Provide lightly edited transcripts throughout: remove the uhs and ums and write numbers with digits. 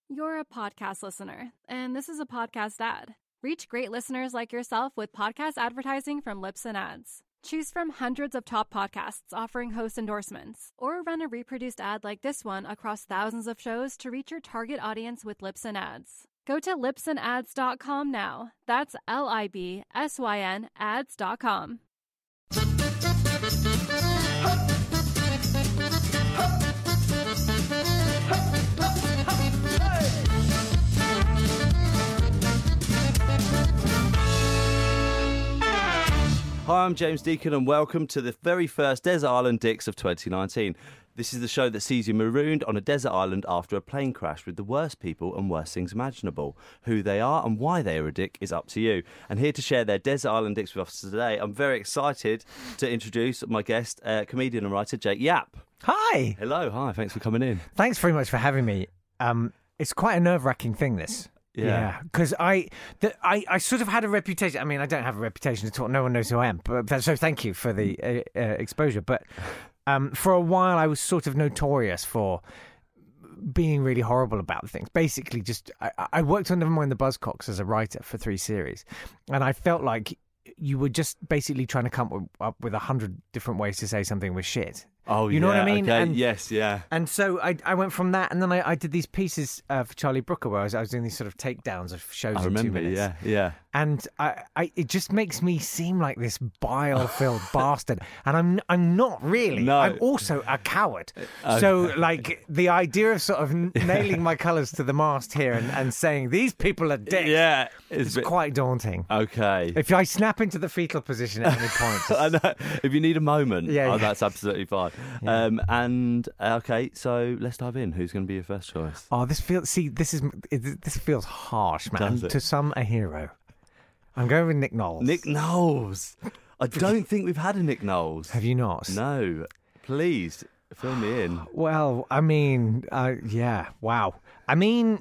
You're a podcast listener, and this is a podcast ad. Reach great listeners like yourself with podcast advertising from Libsyn Ads. Choose from hundreds of top podcasts offering host endorsements, or run a reproduced ad like this one across thousands of shows to reach your target audience with Libsyn Ads. Go to libsynads.com now. That's LIBSYN ads.com. Hi, I'm James Deacon and welcome to the very first Desert Island Dicks of 2019. This is the show that sees you marooned on a desert island after a plane crash with the worst people and worst things imaginable. Who they are and why they are a dick is up to you. And here to share their Desert Island Dicks with us today, I'm very excited to introduce my guest, comedian and writer Jake Yapp. Hi. Hello, hi, thanks for coming in. Thanks very much for having me. It's quite a nerve-wracking thing, this. Yeah, because I sort of had a reputation. I mean, I don't have a reputation at all. No one knows who I am. But so thank you for the exposure. But for a while, I was sort of notorious for being really horrible about things. Basically, just I worked on Nevermind the Buzzcocks as a writer for 3 series, and I felt like you were just basically trying to come up with 100 different ways to say something was shit. Oh, you know what I mean? Okay. And, yes, yeah. And so I went from that, and then I did these pieces for Charlie Brooker where I was doing these sort of takedowns of shows in 2 minutes. Yeah. And it just makes me seem like this bile-filled bastard, and I'm not really. No. I'm also a coward. So, like, the idea of sort of nailing my colours to the mast here and saying these people are dicks, it's quite daunting. Okay. If I snap into the fetal position at any point, I know. If you need a moment, Yeah. that's absolutely fine. Yeah. Okay, so let's dive in. Who's going to be your first choice? Oh, this feels harsh, man. Does it? To some, a hero. I'm going with Nick Knowles. Nick Knowles. I don't think we've had a Nick Knowles. Have you not? No. Please, fill me in. Well, I mean, yeah, wow. I mean,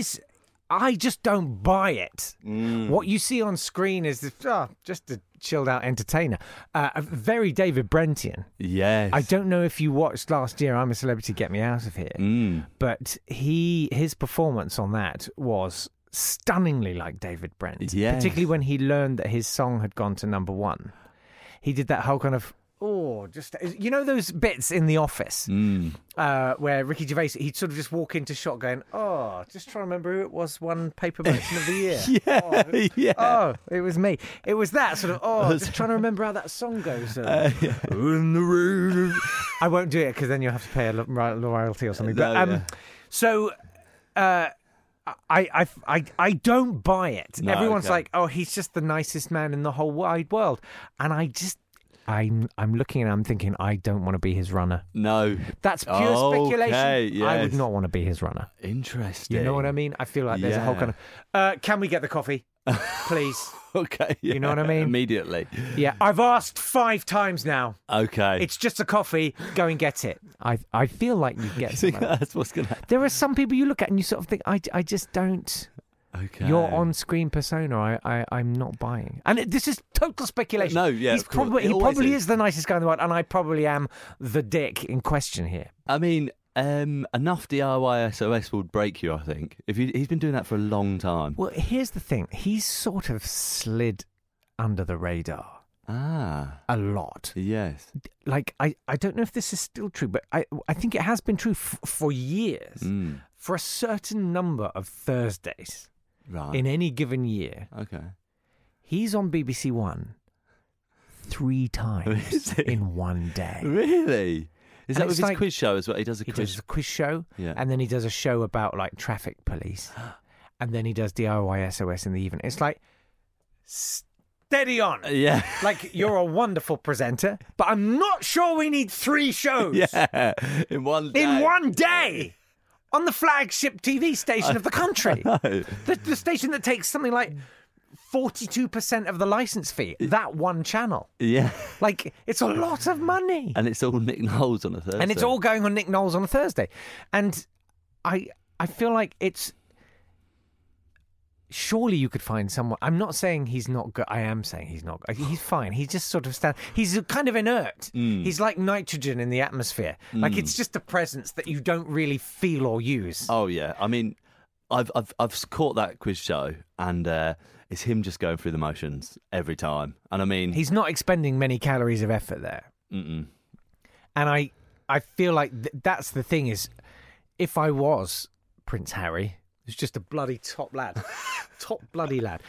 I just don't buy it. What you see on screen is just a chilled out entertainer. Very David Brentian. Yes. I don't know if you watched last year, I'm a Celebrity, Get Me Out of Here. But his performance on that was stunningly like David Brent. Yes. Particularly when he learned that his song had gone to number 1. He did that whole kind of, just, you know those bits in The Office where Ricky Gervais, he'd sort of just walk into shot going, just trying to remember who it was won Paper Merchant of the Year. It was me. It was that sort of, just trying to remember how that song goes. In the room. I won't do it because then you'll have to pay a royalty or something. But so I don't buy it. No, Everyone's okay. like, he's just the nicest man in the whole wide world. And I'm looking and I'm thinking, I don't want to be his runner. No. That's pure speculation. Okay, yes. I would not want to be his runner. Interesting. You know what I mean? I feel like there's a whole kind of, can we get the coffee? Please. Okay. Yeah. You know what I mean? Immediately. Yeah, I've asked 5 times now. Okay. It's just a coffee. Go and get it. I feel like you get I think something. that's what's going to happen. There are some people you look at and you sort of think, I just don't. Okay. Your on-screen persona, I'm not buying. And this is total speculation. No, yeah, he of course. probably is the nicest guy in the world, and I probably am the dick in question here. I mean, enough DIY SOS will break you, I think. He's been doing that for a long time. Well, here's the thing. He's sort of slid under the radar. A lot. Yes. Like, I don't know if this is still true, but I think it has been true for years. For a certain number of Thursdays. Right. In any given year, Okay. he's on BBC One 3 times Is he? in one day. Really? Is that And with it's his like- quiz show as well? He does a He quiz. does a quiz show, Yeah. and then he does a show about like traffic police, and then he does DIY SOS in the evening. It's like steady on. Yeah. Like, you're a wonderful presenter, but I'm not sure we need 3 shows Yeah. In one day. in one day. On the flagship TV station of the country. No. The station that takes something like 42% of the license fee. That one channel. Yeah. Like, it's a lot of money. And it's all Nick Knowles on a Thursday. And it's all going on Nick Knowles on a Thursday. And I feel like it's... Surely you could find someone... I'm not saying he's not good. I am saying he's not good. He's fine. He's just sort of... He's kind of inert. He's like nitrogen in the atmosphere. Like, it's just a presence that you don't really feel or use. Oh, yeah. I mean, I've caught that quiz show, and it's him just going through the motions every time. And I mean, He's not expending many calories of effort there. mm-mm. And I feel like that's the thing is, if I was Prince Harry, who's just a bloody top lad, top bloody lad,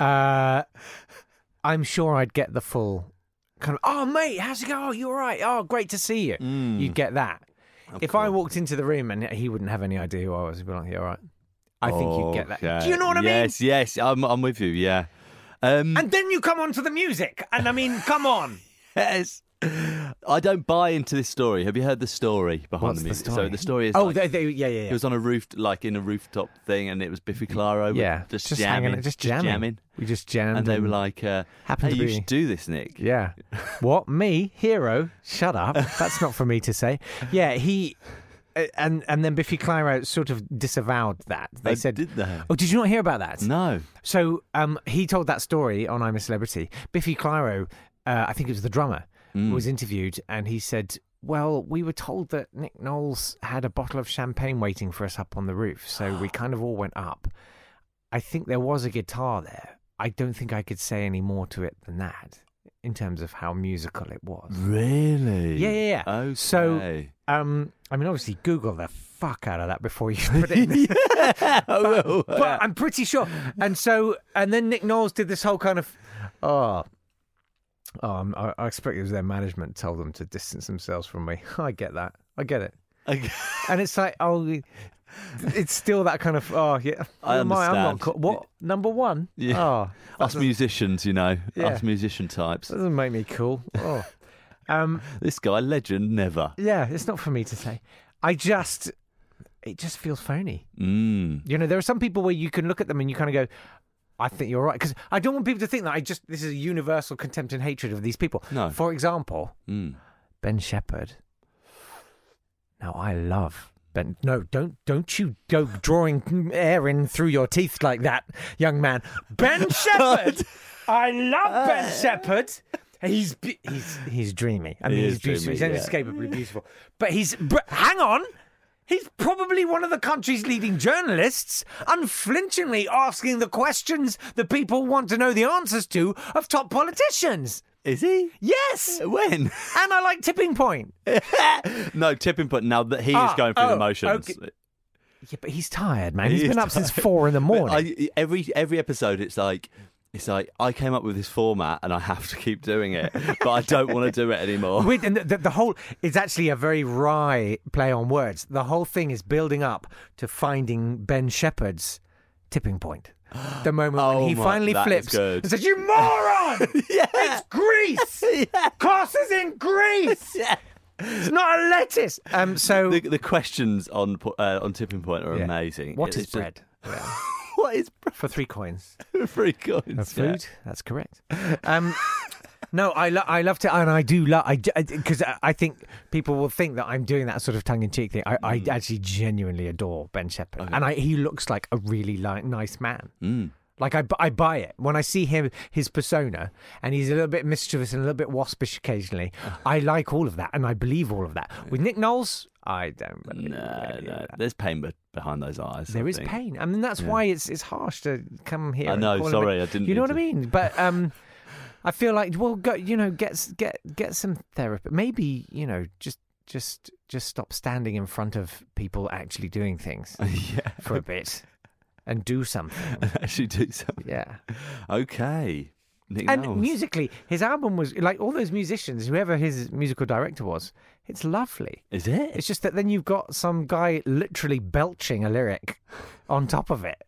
I'm sure I'd get the full kind of, oh, mate, how's it going? Oh, you all right? Oh, great to see you. You'd get that. If I walked into the room and he wouldn't have any idea who I was, he'd be like, yeah, all right. I think you'd get that. Okay. Do you know what I mean? Yes, I'm with you, yeah. And then you come on to the music. And I mean, come on. Yes. I don't buy into this story. Have you heard the story behind What's the the music? story? So the story is Oh, like, yeah. it was on a roof, like in a rooftop thing, and it was Biffy Clyro. Yeah, just hanging, jamming. just jamming. We just jammed. And they were like, hey, happened to you be- should do this, Nick. Yeah. What? Me? Hero? Shut up. That's not for me to say. Yeah, he... And then Biffy Clyro sort of disavowed that. They said... Did they? Oh, did you not hear about that? No. So he told that story on I'm a Celebrity. Biffy Clyro, I think it was the drummer, was interviewed, and he said, well, we were told that Nick Knowles had a bottle of champagne waiting for us up on the roof, so we kind of all went up. I think there was a guitar there. I don't think I could say any more to it than that in terms of how musical it was. Really? Yeah. Okay. So, I mean, obviously, Google the fuck out of that before you put it in. But I'm pretty sure. And then Nick Knowles did this whole kind of, I expect it was their management told them to distance themselves from me. I get that. I get it. And it's like, it's still that kind of, yeah. I I'm not understand. what? Number one? Yeah. Oh, Us musicians, you know. Yeah. Us musician types. that doesn't make me cool. Oh. This guy, legend, never. Yeah, it's not for me to say. It just feels phony. Mm. You know, there are some people where you can look at them and you kind of go, I think you're right. Because I don't want people to think that this is a universal contempt and hatred of these people. No. For example, Ben Shepherd. Now, I love Ben. No, don't you go drawing air in through your teeth like that, young man. Ben Shepherd! I love Ben Shepherd. He's dreamy. I mean, He he's is beautiful. dreamy, He's yeah. inescapably beautiful. But hang on. He's probably one of the country's leading journalists, unflinchingly asking the questions that people want to know the answers to of top politicians. Is he? Yes. When? And I like Tipping Point. No, Tipping Point. Now that he is going through the motions. Okay. Yeah, but he's tired, man. He's He been is up since tired. 4 a.m. Every episode, it's like I came up with this format and I have to keep doing it, but I don't want to do it anymore. And the whole, it's actually a very wry play on words. The whole thing is building up to finding Ben Shepherd's tipping point. The moment when he finally that is flips good. and says, "You moron! Yeah. It's Greece! Yeah. Cost is in Greece! Yeah. It's not a lettuce!" So The questions on Tipping Point are yeah. amazing. What is It's just- bread? What is bread? For 3 coins. 3 coins. Of food? That's correct. No, I love to, and I do love, because I think people will think that I'm doing that sort of tongue-in-cheek thing. I actually genuinely adore Ben Shepherd, and he looks like a really nice man. Like I buy it when I see his persona, and he's a little bit mischievous and a little bit waspish occasionally. I like all of that, and I believe all of that. With Nick Knowles, I don't believe any of that. There's pain behind those eyes. There I is think. pain. I mean, that's why it's harsh to come here. I and know. call him Sorry, I didn't. You know what I mean mean? But I feel like, well, go, get some therapy. Maybe just stop standing in front of people actually doing things for a bit and do something. Actually, do something. Yeah. Okay. Nick And Knowles. musically, his album was like all those musicians, whoever his musical director was. It's lovely. Is it? It's just that then you've got some guy literally belching a lyric on top of it.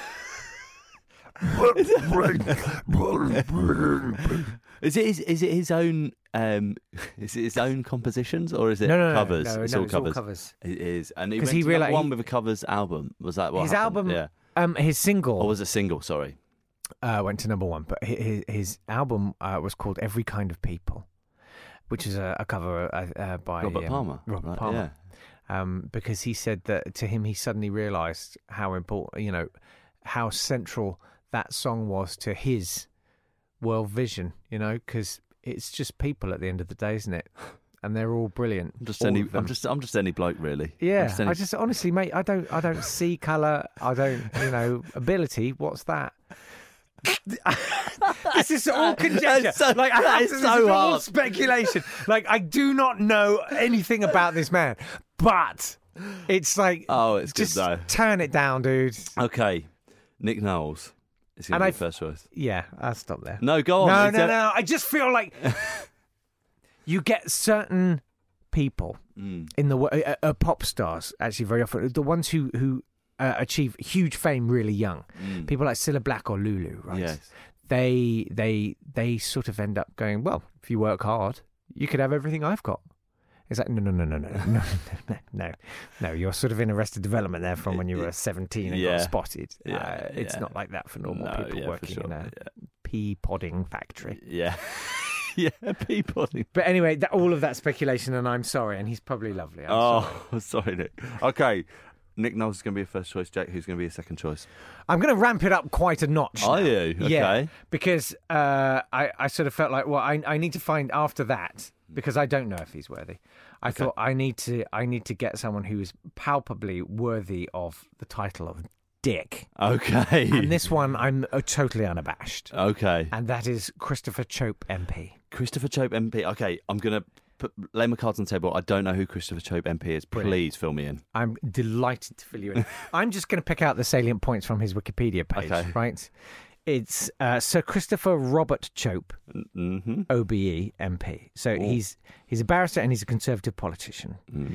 Is it his own? Is it his own compositions or is it No, covers? No, it's no, all it's covers. all covers. It is, and he 'Cause went he to realised one with a covers album. Was that what His happened? album, Yeah. his single. Or was it single? Sorry. Went to number 1, but his album was called Every Kind of People, which is a cover by Robert Palmer. Robert Right, Palmer. Yeah. Because he said that to him, he suddenly realised how important, how central that song was to his world vision, because it's just people at the end of the day, isn't it? and they're all brilliant. I'm just all any. of them. I'm just any bloke, really. Yeah, I'm I just honestly, mate, I don't see colour. I don't, ability. What's that? This is all conjecture. It's so- Like it's this so is all hard. speculation. Like I do not know anything about this man, but it's like, Oh, it's good just though. turn it down, dude. Okay, Nick Knowles is going And to be first choice. Yeah, I'll stop there. No, go on. No. I just feel like you get certain people in the pop stars actually very often, the ones who achieve huge fame really young. People like Cilla Black or Lulu, right? Yes. They sort of end up going, well, if you work hard, you could have everything I've got. It's like, no. You're sort of in Arrested Development there from when you were 17 and got spotted. It's not like that for normal people working in a pea podding factory. Yeah. Yeah, Peabody. But anyway, all of that speculation, and I'm sorry, and he's probably lovely. I'm sorry. Sorry, Nick. Okay, Nick Knowles is going to be a first choice. Jack, who's going to be a second choice? I'm going to ramp it up quite a notch. Are now. you? Okay. Yeah, because I sort of felt like, well, I need to find after that, because I don't know if he's worthy. I thought I need to get someone who is palpably worthy of the title of Dick. Okay. And this one, I'm totally unabashed. Okay. And that is Christopher Chope MP. Christopher Chope MP. Okay, I'm going to lay my cards on the table. I don't know who Christopher Chope MP is. Brilliant. Please fill me in. I'm delighted to fill you in. I'm just going to pick out the salient points from his Wikipedia page, Okay. right? It's Sir Christopher Robert Chope, Mm-hmm. OBE MP. So he's a barrister and he's a Conservative politician.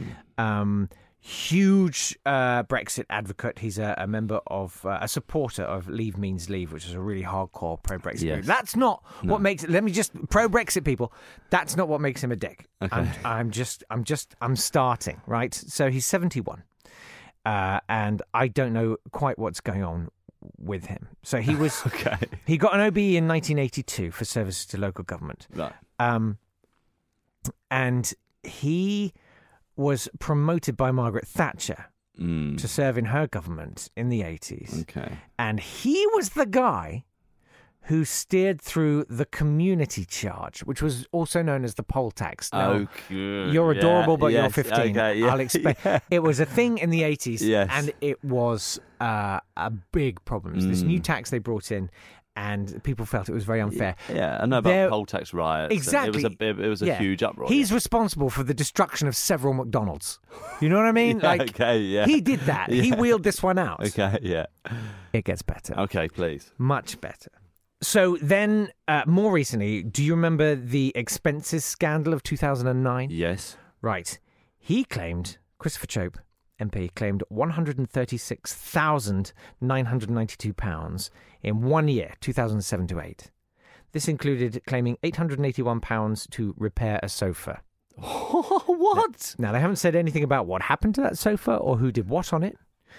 Huge Brexit advocate. He's a member of a supporter of Leave Means Leave, which is a really hardcore pro-Brexit group. That's not what makes it. Let me just pro-Brexit people. That's not what makes him a dick. Okay. I'm starting right. So he's 71, and I don't know quite what's going on with him. So he was he got an OBE in 1982 for services to local government. Right. And he was promoted by Margaret Thatcher to serve in her government in the 80s. Okay. And he was the guy who steered through the community charge, which was also known as the poll tax. Now, you're adorable, but you're 15. Okay, yeah. I'll explain. Yeah. It was a thing in the 80s, Yes. and it was a big problem. It was this new tax they brought in, and people felt it was very unfair. Yeah, I know about poll tax riots. Exactly. It was a huge uproar. He's responsible for the destruction of several McDonald's. You know what I mean? He did that. Yeah. He wheeled this one out. Okay, yeah. It gets better. Okay, please. Much better. So then, more recently, do you remember the expenses scandal of 2009? Yes. Right. He claimed, Christopher Chope, MP, claimed £136,992 in 1 year, 2007 to 8. This included claiming £881 to repair a sofa. What? Now, they haven't said anything about what happened to that sofa or who did what on it.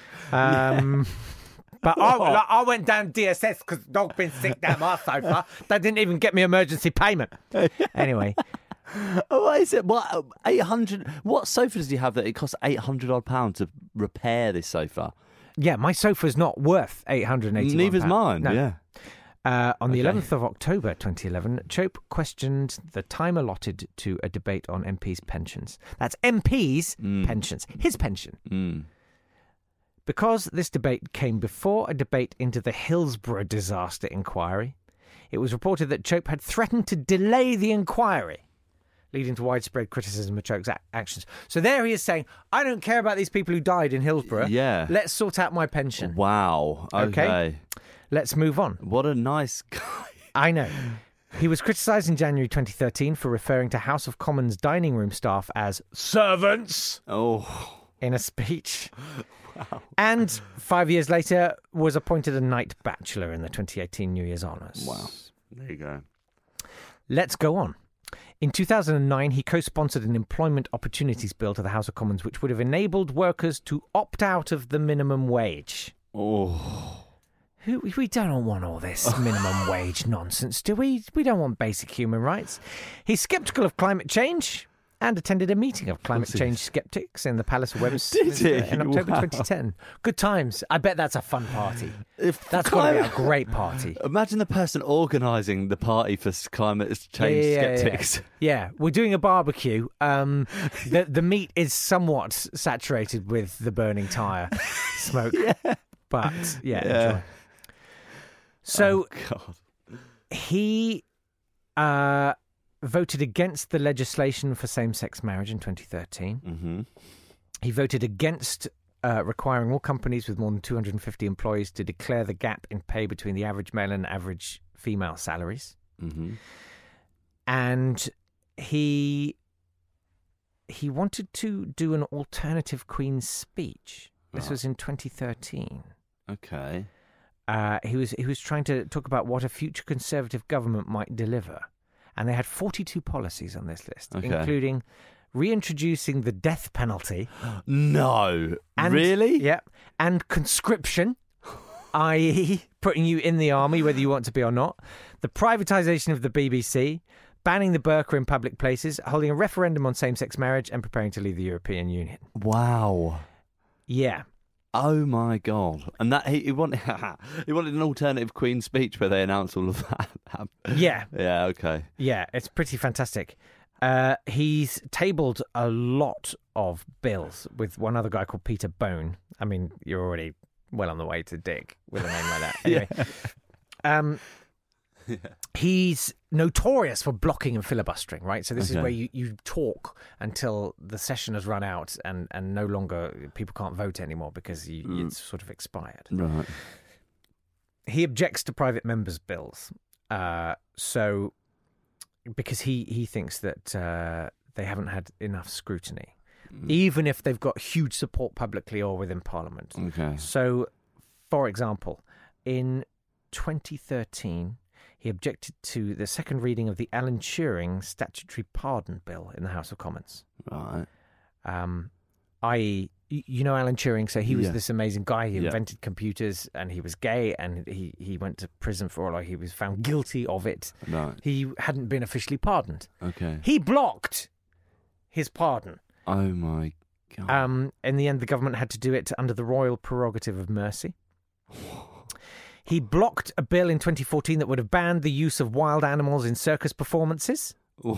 But I went down DSS because dog been sick down my sofa. They didn't even get me emergency payment. Anyway. What is it? What 800? What sofa does he have that it costs £800 to repair this sofa? Yeah, my sofa's not worth £881. Neither's mine. No. Yeah. On the 11th of October 2011, Chope questioned the time allotted to a debate on MPs' pensions. That's MPs' pensions. His pension. Because this debate came before a debate into the Hillsborough disaster inquiry, it was reported that Chope had threatened to delay the inquiry, leading to widespread criticism of Chope's actions. So there he is saying, I don't care about these people who died in Hillsborough. Yeah. Let's sort out my pension. Wow. Okay. Let's move on. What a nice guy. I know. He was criticised in January 2013 for referring to House of Commons dining room staff as servants in a speech. Wow. And 5 years later was appointed a Knight Bachelor in the 2018 New Year's Honours. Wow. There you go. Let's go on. In 2009, he co-sponsored an employment opportunities bill to the House of Commons, which would have enabled workers to opt out of the minimum wage. We don't want all this minimum wage nonsense, do we? We don't want basic human rights. He's sceptical of climate change and attended a meeting of climate change skeptics in the Palace of Westminster in October 2010. Good times. I bet that's a fun party. That's going to be a great party. Imagine the person organising the party for climate change skeptics. Yeah, we're doing a barbecue. The meat is somewhat saturated with the burning tyre smoke. But, enjoy. So, he voted against the legislation for same-sex marriage in 2013. Mm-hmm. He voted against requiring all companies with more than 250 employees to declare the gap in pay between the average male and average female salaries. Mm-hmm. And he wanted to do an alternative Queen's speech. This was in 2013. Okay. He was trying to talk about what a future Conservative government might deliver. And they had 42 policies on this list, including reintroducing the death penalty. No. And, really? Yeah. And conscription, i.e. putting you in the army, whether you want to be or not. The privatisation of the BBC, banning the burqa in public places, holding a referendum on same-sex marriage, and preparing to leave the European Union. Wow. Yeah. Oh my God! And that he wanted an alternative Queen's speech where they announced all of that. Yeah. Yeah. Okay. Yeah, it's pretty fantastic. He's tabled a lot of bills with one other guy called Peter Bone. I mean, you're already well on the way to Dick with a name like that. Anyway, he's notorious for blocking and filibustering, right? So this is where you talk until the session has run out and no longer people can't vote anymore because it's sort of expired. Right. He objects to private members' bills. So because he thinks that they haven't had enough scrutiny, even if they've got huge support publicly or within Parliament. Okay. So, for example, in 2013, he objected to the second reading of the Alan Turing Statutory Pardon Bill in the House of Commons. Right. I.e., you know Alan Turing, so he was this amazing guy. He invented computers, and he was gay, and he went to prison for all. He was found guilty of it. Right. He hadn't been officially pardoned. Okay. He blocked his pardon. Oh my God. In the end, the government had to do it under the royal prerogative of mercy. He blocked a bill in 2014 that would have banned the use of wild animals in circus performances.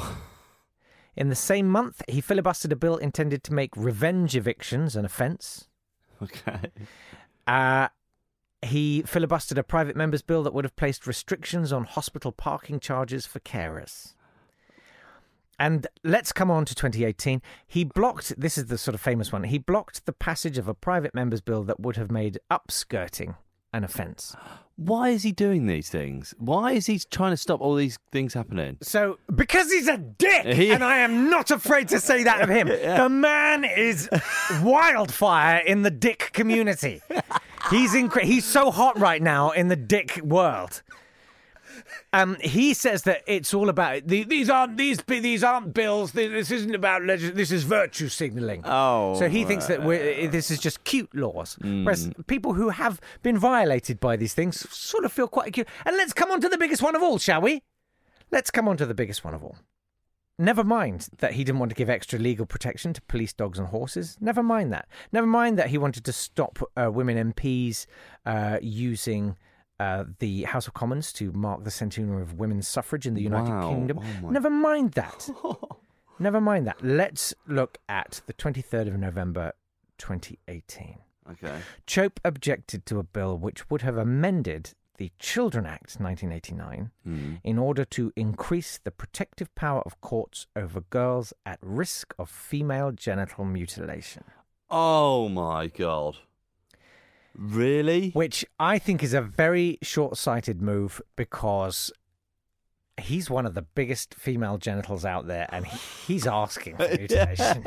In the same month, he filibustered a bill intended to make revenge evictions an offence. Okay. He filibustered a private member's bill that would have placed restrictions on hospital parking charges for carers. And let's come on to 2018. He blocked, this is the sort of famous one, he blocked the passage of a private member's bill that would have made upskirting an offence. Why is he doing these things? Why is he trying to stop all these things happening? So, because he's a dick, and I am not afraid to say that of him. The man is wildfire in the dick community. He's so hot right now in the dick world. He says that it's all about these aren't bills. This isn't about this is virtue signalling. Oh, so he thinks that this is just cute laws, whereas people who have been violated by these things sort of feel quite cute. And let's come on to the biggest one of all, shall we? Let's come on to the biggest one of all. Never mind that he didn't want to give extra legal protection to police dogs and horses. Never mind that. Never mind that he wanted to stop women MPs using the House of Commons to mark the centenary of women's suffrage in the United Kingdom. Never mind that. Never mind that. Let's look at the 23rd of November 2018. Okay. Chope objected to a bill which would have amended the Children Act 1989 in order to increase the protective power of courts over girls at risk of female genital mutilation. Oh my God. Really? Which I think is a very short-sighted move because he's one of the biggest female genitals out there and he's asking for mutilation.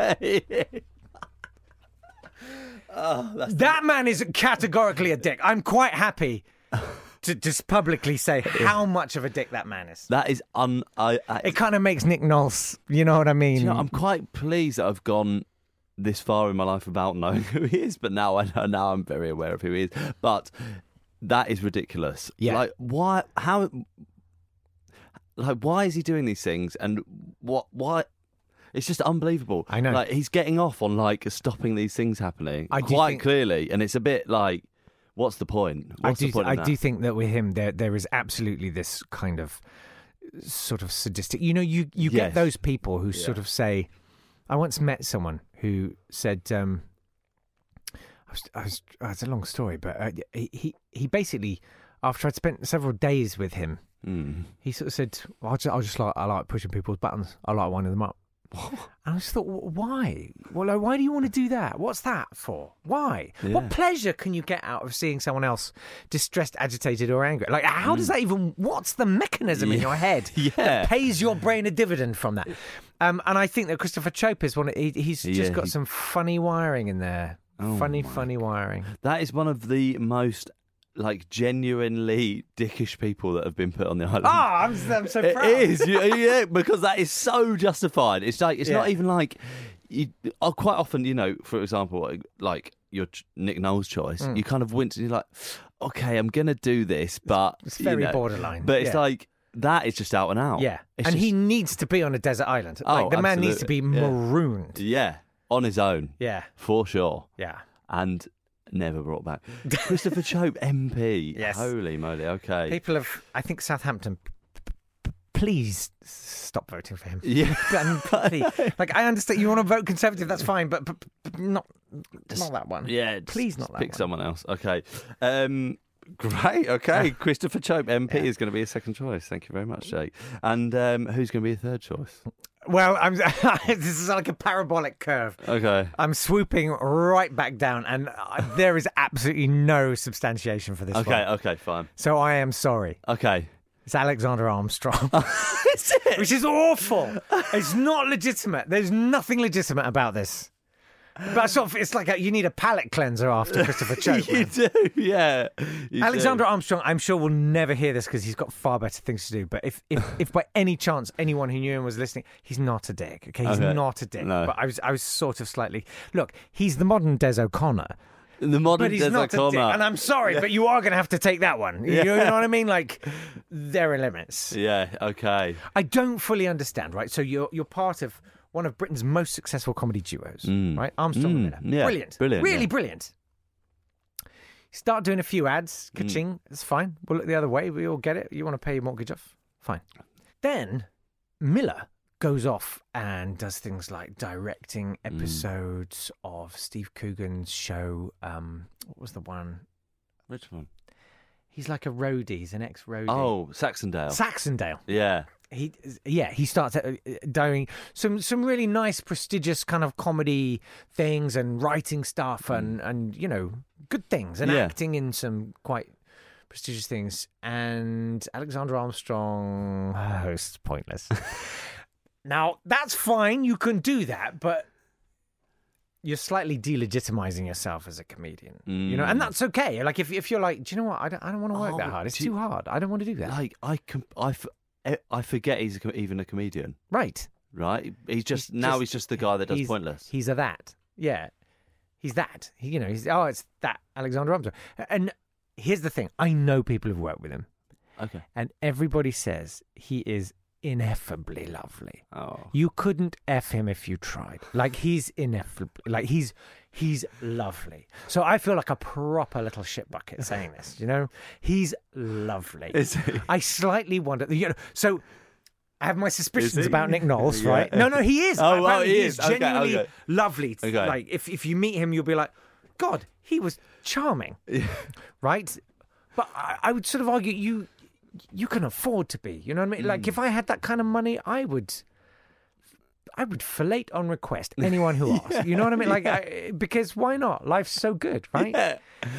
That man is categorically a dick. I'm quite happy to just publicly say how much of a dick that man is. That is it kind of makes Nick Knowles, you know what I mean? You know, I'm quite pleased that I've gone this far in my life without knowing who he is, but now I know. Now I'm very aware of who he is. But that is ridiculous. Yeah. Like, why? How? Like, why is he doing these things? And why? It's just unbelievable. I know. Like, he's getting off on like stopping these things happening I do quite think- clearly, and it's a bit like, what's the point? What's the point in I that? do think that with him, there is absolutely this kind of sort of sadistic. You know, you Yes. get those people who sort of say. I once met someone who said, it's a long story, but he basically, after I'd spent several days with him, he sort of said, well, I like pushing people's buttons. I like winding them up. And I just thought, why? Well, like, why do you want to do that? What's that for? Why? Yeah. What pleasure can you get out of seeing someone else distressed, agitated, or angry? Like, how does that even? What's the mechanism in your head that pays your brain a dividend from that? And I think that Christopher Chope is one. He's just got some funny wiring in there. Funny wiring. That is one of the most like genuinely dickish people that have been put on the island. I'm so proud. It is, yeah, because that is so justified. It's like it's not even like quite often, you know, for example, like your Nick Knowles choice, you kind of wince and you're like, okay, I'm gonna do this, but It's very you know, borderline. But it's like that is just out and out. Yeah, It's and just- he needs to be on a desert island. Like, the man needs to be absolutely. Yeah. marooned. Yeah, on his own, Yeah, for sure, yeah. and never brought back. Christopher Chope, MP. Yes. Holy moly. Okay. People of, I think, Southampton, please stop voting for him. Yeah. And please, like, I understand you want to vote Conservative, that's fine, but not that one. Yeah, just Please not that pick one. someone else. Okay. Great. Okay. Christopher Chope, MP, is going to be a second choice. Thank you very much, Jake. And who's going to be a third choice? Well, this is like a parabolic curve. Okay. I'm swooping right back down, and there is absolutely no substantiation for this one. Okay, fine. So I am sorry. Okay. It's Alexander Armstrong. Is it? Which is awful. It's not legitimate. There's nothing legitimate about this. But sort of, it's like you need a palate cleanser after Christopher Chope. You man. do, yeah. You Alexander do. Armstrong, I'm sure, will never hear this because he's got far better things to do. But if by any chance anyone who knew him was listening, he's not a dick. Okay, he's Okay. not a dick. No. But I was sort of slightly look. He's the modern Des O'Connor. The modern But he's Des not a dick, O'Connor. and I'm sorry, but you are going to have to take that one. You know what I mean? Like, there are limits. Yeah, okay. I don't fully understand, right? So you're part of one of Britain's most successful comedy duos, right? Armstrong and Miller. yeah. Brilliant. Brilliant, Really yeah. brilliant. Start doing a few ads, ka-ching, it's fine. We'll look the other way. We all get it. You want to pay your mortgage off? Fine. Then Miller goes off and does things like directing episodes of Steve Coogan's show. What was the one? Which one? He's like a roadie. He's an ex-roadie. Oh, Saxondale. Saxondale. Yeah. He starts doing some really nice, prestigious kind of comedy things and writing stuff and you know, good things and acting in some quite prestigious things. And Alexander Armstrong hosts Pointless. Now, that's fine. You can do that, but you're slightly delegitimizing yourself as a comedian, you know, and that's okay. Like if you're like, do you know what? I don't want to work that hard. It's too hard. I don't want to do that. Like, I forget he's even a comedian. Right. Right? He's just the guy that does Pointless. He's a that. Yeah. He's that. It's that Alexander Armstrong. And here's the thing. I know people who've worked with him. Okay. And everybody says he is ineffably lovely. Oh. You couldn't F him if you tried. Like, he's ineffably, like, he's lovely. So I feel like a proper little shit bucket saying this, you know? He's lovely. Is he? I slightly wonder, you know, so I have my suspicions Is he? about Nick Knowles, Yeah. right? No, he is. Oh, well, Apparently he is. Okay, genuinely okay. lovely. Okay. Like, if you meet him, you'll be like, God, he was charming. Right? But I would sort of argue you can afford to be. You know what I mean? Like, if I had that kind of money, I would fillet on request anyone who asks. You know what I mean? Like, because why not? Life's so good, right? Yeah.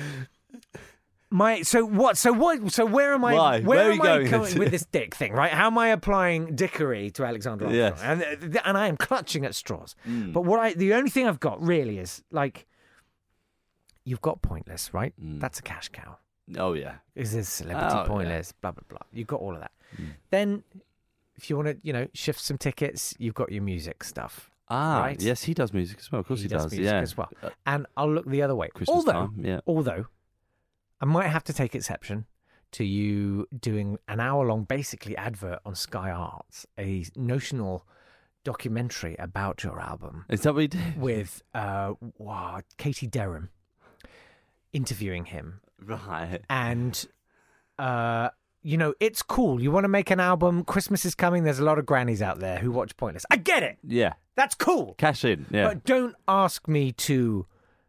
So where am I? Why? Where are you going going with this dick thing? Right? How am I applying dickery to Alexander Armstrong? Yes. And I am clutching at straws. But the only thing I've got really is like, you've got Pointless, right? That's a cash cow. Oh, yeah. Is this celebrity Pointless? Blah blah blah. You've got all of that. Then, if you want to, you know, shift some tickets, you've got your music stuff. Ah, Right. yes, he does music as well. Of course he does. music Yeah. as well. And I'll look the other way. Christmas time, yeah. Although, I might have to take exception to you doing an hour-long, basically, advert on Sky Arts, a notional documentary about your album Is that what you did? with Katie Derham interviewing him. Right. And, it's cool. You want to make an album. Christmas is coming. There's a lot of grannies out there who watch Pointless. I get it. Yeah. That's cool. Cash in. Yeah. But don't ask me to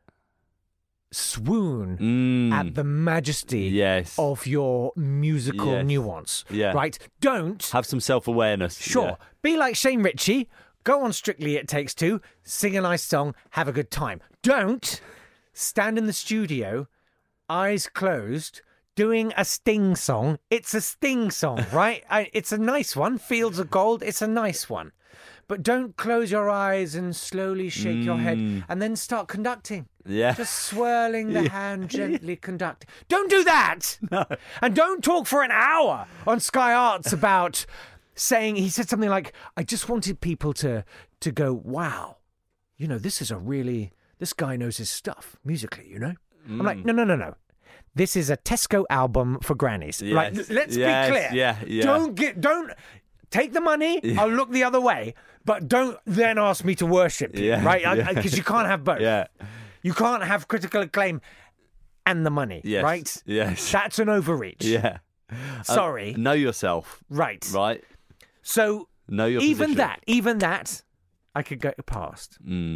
swoon at the majesty of your musical nuance. Yeah. Right? Don't. Have some self-awareness. Sure. Yeah. Be like Shane Ritchie. Go on Strictly It Takes Two. Sing a nice song. Have a good time. Don't stand in the studio, eyes closed, doing a Sting song. It's a Sting song, right? It's a nice one. Fields of Gold. It's a nice one. But don't close your eyes and slowly shake your head and then start conducting. Yeah. Just swirling the hand, gently conducting. Don't do that! No. And don't talk for an hour on Sky Arts about saying, he said something like, I just wanted people to go, wow, this guy knows his stuff musically, I'm like, no. This is a Tesco album for grannies. Yes. Like, let's be clear. Yeah. Don't take the money. I'll look the other way, but don't then ask me to worship you, right? Because you can't have both. Yeah. You can't have critical acclaim and the money, Yes. right? Yes. That's an overreach. Yeah. Sorry. Know yourself. Right. Right. So Know your even position. that, I could get past.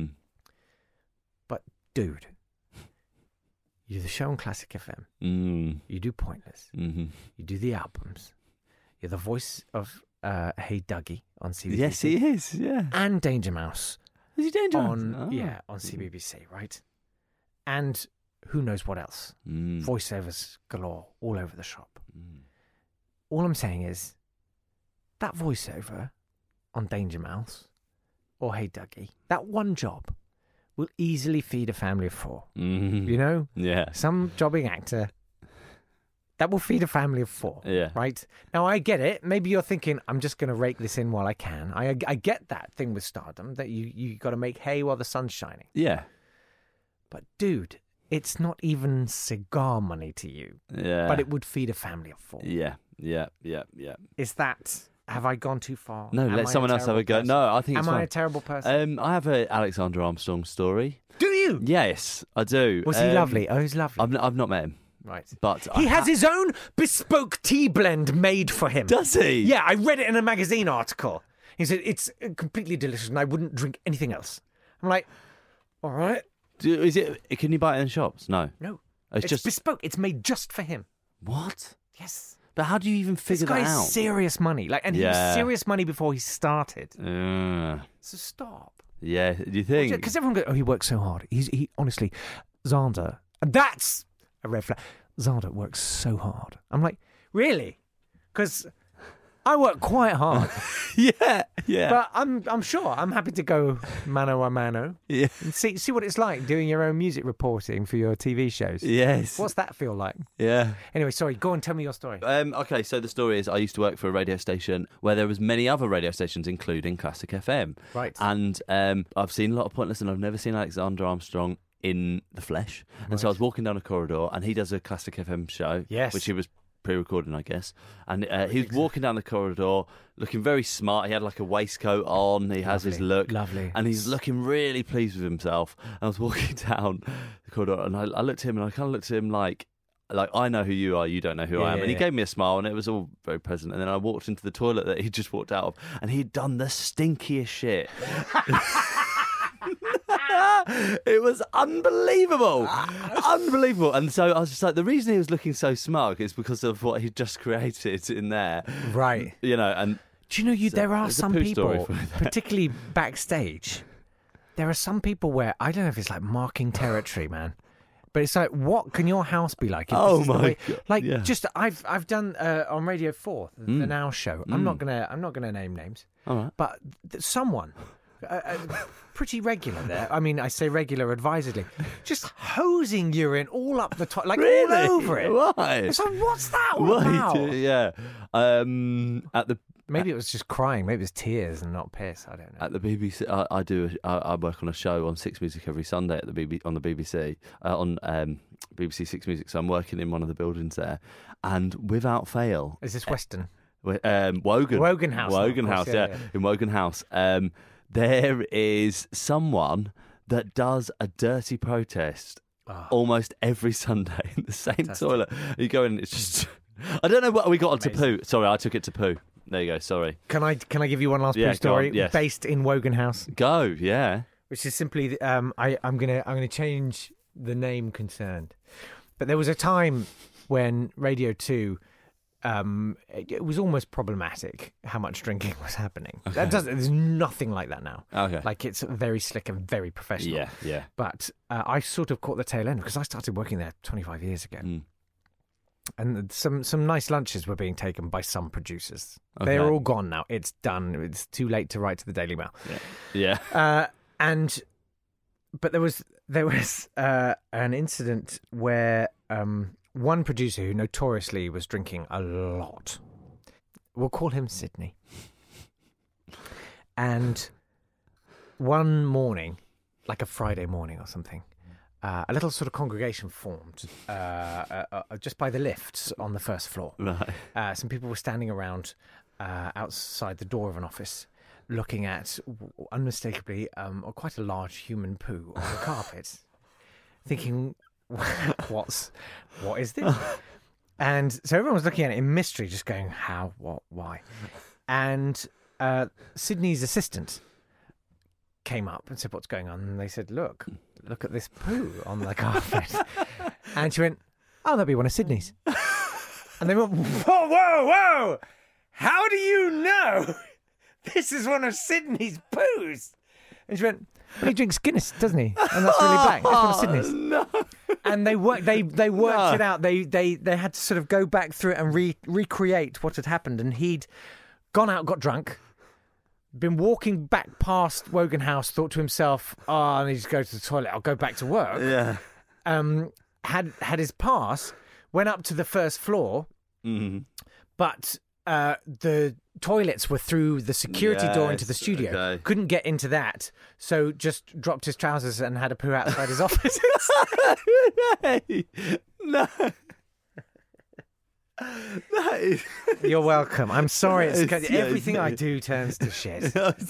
But dude, you do the show on Classic FM. You do Pointless. Mm-hmm. You do the albums. You're the voice of Hey Dougie on CBBC. Yes, he is. Yeah. And Danger Mouse. Is he Danger Mouse? on CBBC, right? And who knows what else? Voiceovers galore all over the shop. All I'm saying is that voiceover on Danger Mouse or Hey Dougie, that one job will easily feed a family of 4. Yeah. Some jobbing actor that will feed a family of 4. Yeah. Right? Now, I get it. Maybe you're thinking, I'm just going to rake this in while I can. I get that thing with stardom, that you got to make hay while the sun's shining. Yeah. But, dude, it's not even cigar money to you. Yeah. But it would feed a family of 4. Yeah. Is that... Have I gone too far? No, let someone else have a go. Person? No, I think it's Am I fine. a terrible person? I have a Alexander Armstrong story. Do you? Yes, I do. Was he lovely? Oh, he's lovely. I've not met him. Right. But he has his own bespoke tea blend made for him. Does he? Yeah, I read it in a magazine article. He said, it's completely delicious and I wouldn't drink anything else. I'm like, all right. Can you buy it in shops? No. No. It's just bespoke. It's made just for him. What? Yes. But how do you even figure this that guy's out? serious money. And he was serious money before he started. So stop. Yeah, do you think? Because everyone goes, oh, he works so hard. He honestly, Xander, and that's a red flag. Xander works so hard. I'm like, really? Because I work quite hard. Yeah. But I'm sure I'm happy to go mano a mano. Yeah. And see what it's like doing your own music reporting for your TV shows. Yes. What's that feel like? Yeah. Anyway, sorry, go on, tell me your story. Okay, so the story is I used to work for a radio station where there was many other radio stations, including Classic FM. Right. And I've seen a lot of Pointless, and I've never seen Alexander Armstrong in the flesh. And so I was walking down a corridor, and he does a Classic FM show, which he was pre-recording, I guess. And he was walking down the corridor, looking very smart. He had like a waistcoat on. He has his look. Lovely. And he's looking really pleased with himself. And I was walking down the corridor, and I looked at him, and I kind of looked at him like I know who you are, you don't know who I am. And he gave me a smile, and it was all very pleasant. And then I walked into the toilet that he just walked out of, and he'd done the stinkiest shit. It was unbelievable. And so I was just like, the reason he was looking so smug is because of what he'd just created in there. Right. And do you know, there are there's a some poo people, story for that. particularly backstage, there are some people where, I don't know if it's like marking territory, man. But it's like, what can your house be like? Oh my God! Like, yeah. just I've done on Radio 4, the Now Show. I'm not gonna name names. All right. But someone pretty regular there. I mean, I say regular advisedly. Just hosing urine all up the top, like Really? all over it. Why? It's like, what's that all about? Yeah. At the Maybe it was just crying. Maybe it was tears and not piss. I don't know. At the BBC, I work on a show on Six Music every Sunday at the BBC on BBC Six Music. So I'm working in one of the buildings there, and without fail, Is this Western? Wogan. Wogan House. Wogan of course, House, yeah. In Wogan House. There is someone that does a dirty protest almost every Sunday in the same toilet. You go in, it's just... I don't know what we got onto poo. Sorry, I took it to poo. There you go, sorry. Can I give you one last poo story? Yes. Based in Wogan House. Go, yeah. Which is simply, I'm gonna change the name concerned. But there was a time when Radio 2, it was almost problematic how much drinking was happening. Okay. There's nothing like that now. Okay. Like, it's very slick and very professional. Yeah. But I sort of caught the tail end because I started working there 25 years ago. And some nice lunches were being taken by some producers. Okay. They're all gone now. It's done. It's too late to write to the Daily Mail. Yeah. But there was an incident where one producer who notoriously was drinking a lot, we'll call him Sydney, and one morning, like a Friday morning or something, a little sort of congregation formed just by the lifts on the first floor. Right. Some people were standing around outside the door of an office, looking at unmistakably quite a large human poo on the carpet, thinking, what is this? And so everyone was looking at it in mystery, just going, how, what, why? And Sydney's assistant came up and said, what's going on? And they said, look at this poo on the carpet. And she went, oh, that'll be one of Sydney's. And they went, whoa, how do you know this is one of Sydney's poos? And she went, well, he drinks Guinness, doesn't he? And that's really black. That's one of Sydney's. No. And they worked it out. They had to sort of go back through it and recreate what had happened. And he'd gone out, got drunk, been walking back past Wogan House, thought to himself, I need to go to the toilet. I'll go back to work. Yeah. Had his pass, went up to the first floor, but the toilets were through the security door into the studio. Okay. Couldn't get into that, so just dropped his trousers and had a poo outside his office. No. That is... You're welcome. I'm sorry. Everything I no. do turns to shit.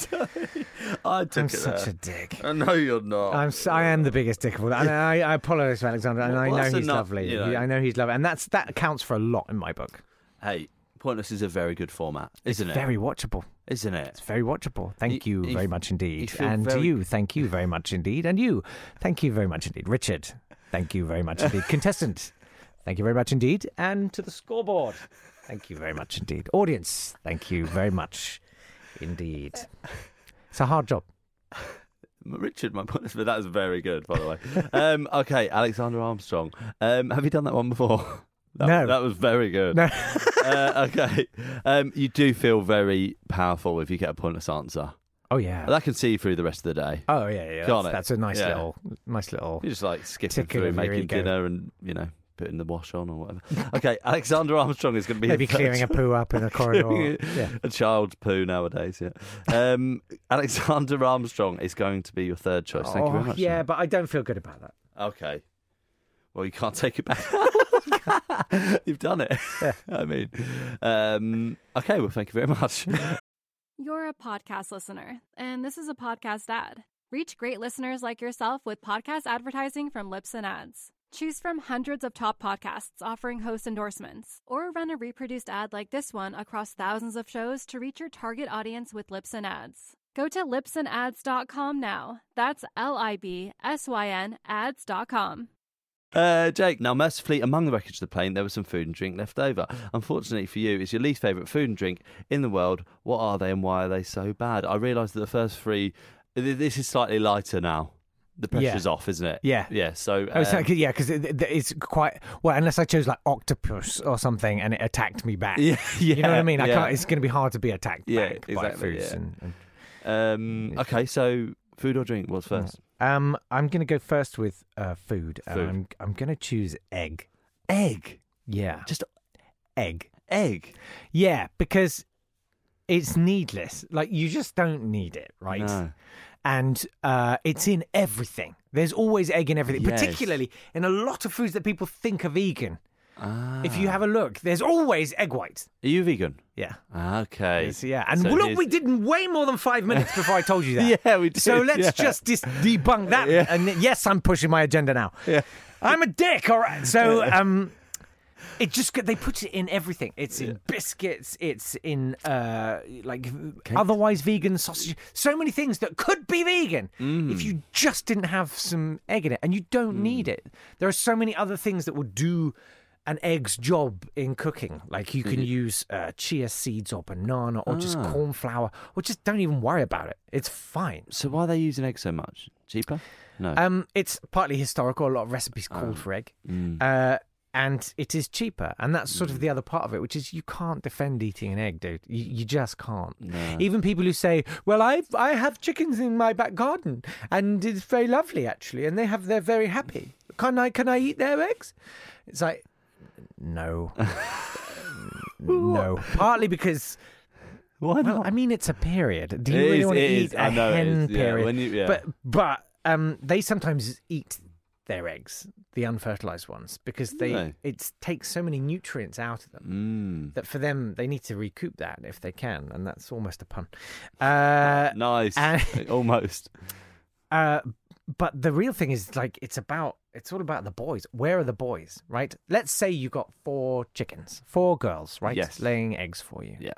I took I'm it such there. a dick. No, you're not. I am the biggest dick of all. And I apologise to Alexander, and I know that's he's enough, lovely. you know. I know he's lovely, and that counts for a lot in my book. Hey, Pointless is a very good format, isn't it? Very watchable. Isn't it? It's very watchable. Thank you very much indeed. feel And very- to you, thank you very much indeed. And you, thank you very much indeed. Richard, thank you very much indeed. Contestant, thank you very much indeed. And to the scoreboard, thank you very much indeed. Audience, thank you very much indeed. It's a hard job. Richard, my Pointless, but that was very good, by the way. Okay, Alexander Armstrong. Have you done that one before? No. That was very good. No. Okay. You do feel very powerful if you get a pointless answer. Oh, yeah. That can see you through the rest of the day. Oh, yeah. Can't it? That's a nice Yeah. little... You just like skipping Ticket through, of your making ego. dinner and, putting the wash on or whatever. Okay, Alexander Armstrong is going to be... Maybe clearing a poo up in a corridor. Yeah. A child's poo nowadays, yeah. Alexander Armstrong is going to be your third choice. Thank you very much. Yeah, but I don't feel good about that. Okay. Well, you can't take it back. You've done it. Yeah. I mean, okay, well, thank you very much. You're a podcast listener, and this is a podcast ad. Reach great listeners like yourself with podcast advertising from Libsyn Ads. Choose from hundreds of top podcasts offering host endorsements, or run a reproduced ad like this one across thousands of shows to reach your target audience with Libsyn Ads. Go to libsynads.com now. That's LIBSYN ads.com. Jake, now mercifully, among the wreckage of the plane, there was some food and drink left over. Unfortunately for you, it's your least favourite food and drink in the world. What are they and why are they so bad? I realise that the first three, this is slightly lighter now. The pressure's off, isn't it? Yeah. Yeah, so... because it's quite... Well, unless I chose like octopus or something and it attacked me back. Yeah, You know what I mean? I yeah. can't. It's going to be hard to be attacked back by exactly, foods. yeah. Okay, so food or drink, what's first? I'm going to go first with food. Food. I'm going to choose egg. Egg? Yeah. Just Egg. egg? Yeah, because it's needless. Like, you just don't need it, right? No. And it's in everything. There's always egg in everything, Yes. particularly in a lot of foods that people think are vegan. If you have a look, there's always egg whites. Are you vegan? Yeah. Okay. Yes, yeah. And So look, we did way more than 5 minutes before I told you that. Yeah, we did. So let's yeah. just debunk that. Yeah. And yes, I'm pushing my agenda now. Yeah. I'm a dick, all right. So it just they put it in everything. It's in biscuits. It's in otherwise vegan sausage. So many things that could be vegan if you just didn't have some egg in it, and you don't need it. There are so many other things that will do an egg's job in cooking. Like you can use chia seeds or banana or just corn flour, or just don't even worry about it. It's fine. So why are they using egg so much? Cheaper? No. It's partly historical. A lot of recipes called for egg. And it is cheaper. And that's sort of the other part of it, which is you can't defend eating an egg, dude. You just can't. No. Even people who say, well, I have chickens in my back garden and it's very lovely, actually. And they're very happy. Can I eat their eggs? It's like, no. No. Partly because... Why not? Well, I mean, it's a period. Do you really want to eat a hen period? But they sometimes eat their eggs, the unfertilized ones, because it takes so many nutrients out of them that for them they need to recoup that if they can, and that's almost a pun. Nice, almost. But the real thing is, like, it's all about the boys. Where are the boys, right? Let's say you got 4 chickens, 4 girls, right? Yes. Laying eggs for you. Yeah.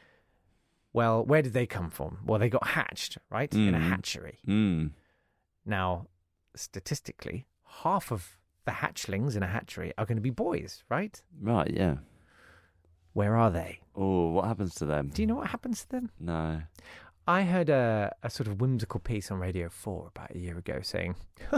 Well, where did they come from? Well, they got hatched, right? In a hatchery. Now, statistically, half of the hatchlings in a hatchery are going to be boys, right? Right, yeah. Where are they? Oh, what happens to them? Do you know what happens to them? No. I heard a sort of whimsical piece on Radio 4 about a year ago saying,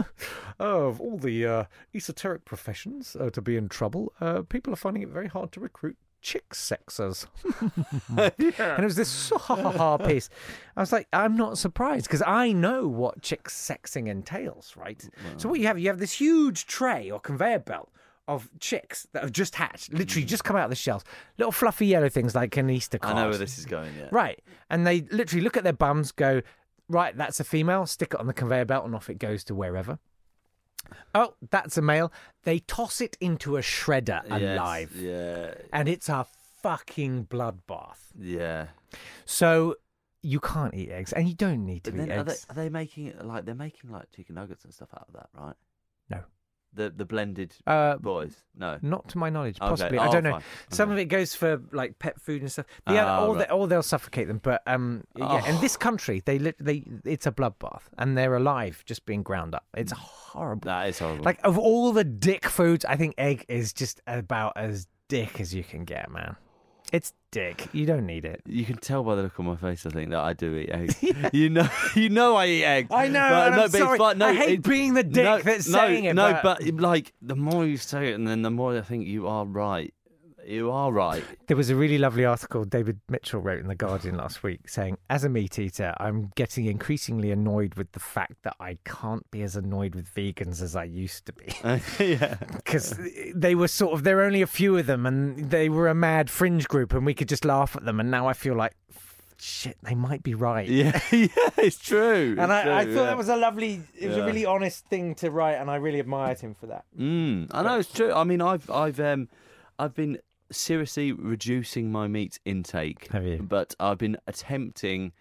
of all the esoteric professions to be in trouble, people are finding it very hard to recruit chick sexers. And it was this piece. I was like, I'm not surprised, because I know what chick sexing entails, right? Wow. So what you have this huge tray or conveyor belt of chicks that have just hatched, literally just come out of the shells. Little fluffy yellow things like an Easter card. I know where this is going, yeah. Right. And they literally look at their bums, go, right, that's a female, stick it on the conveyor belt, and off it goes to wherever. Oh, that's a male. They toss it into a shredder alive. Yeah. And it's a fucking bloodbath. Yeah. So you can't eat eggs, and you don't need to But eat then eggs. are they making it like they're making like chicken nuggets and stuff out of that, right? No. The blended boys? No. Not to my knowledge. Okay. Possibly. I don't know. Fine. Some of it goes for like pet food and stuff. Or they'll suffocate them. But in this country, it's a bloodbath, and they're alive, just being ground up. It's horrible. That is horrible. Like, of all the dick foods, I think egg is just about as dick as you can get, man. It's dick. You don't need it. You can tell by the look on my face, I think, that I do eat eggs. You know I eat eggs. I know, but, and no, I'm but sorry. It's fine. No, I hate being the dick that's saying it. No, but like, the more you say it, and then the more I think you are right. You are right. There was a really lovely article David Mitchell wrote in The Guardian last week saying, as a meat eater, I'm getting increasingly annoyed with the fact that I can't be as annoyed with vegans as I used to be. Yeah. Because there were only a few of them, and they were a mad fringe group, and we could just laugh at them. And now I feel like, shit, they might be right. Yeah, it's true. And I thought that was a really honest thing to write, and I really admired him for that. I know, it's true. I mean, I've been seriously reducing my meat intake. Have you? But I've been attempting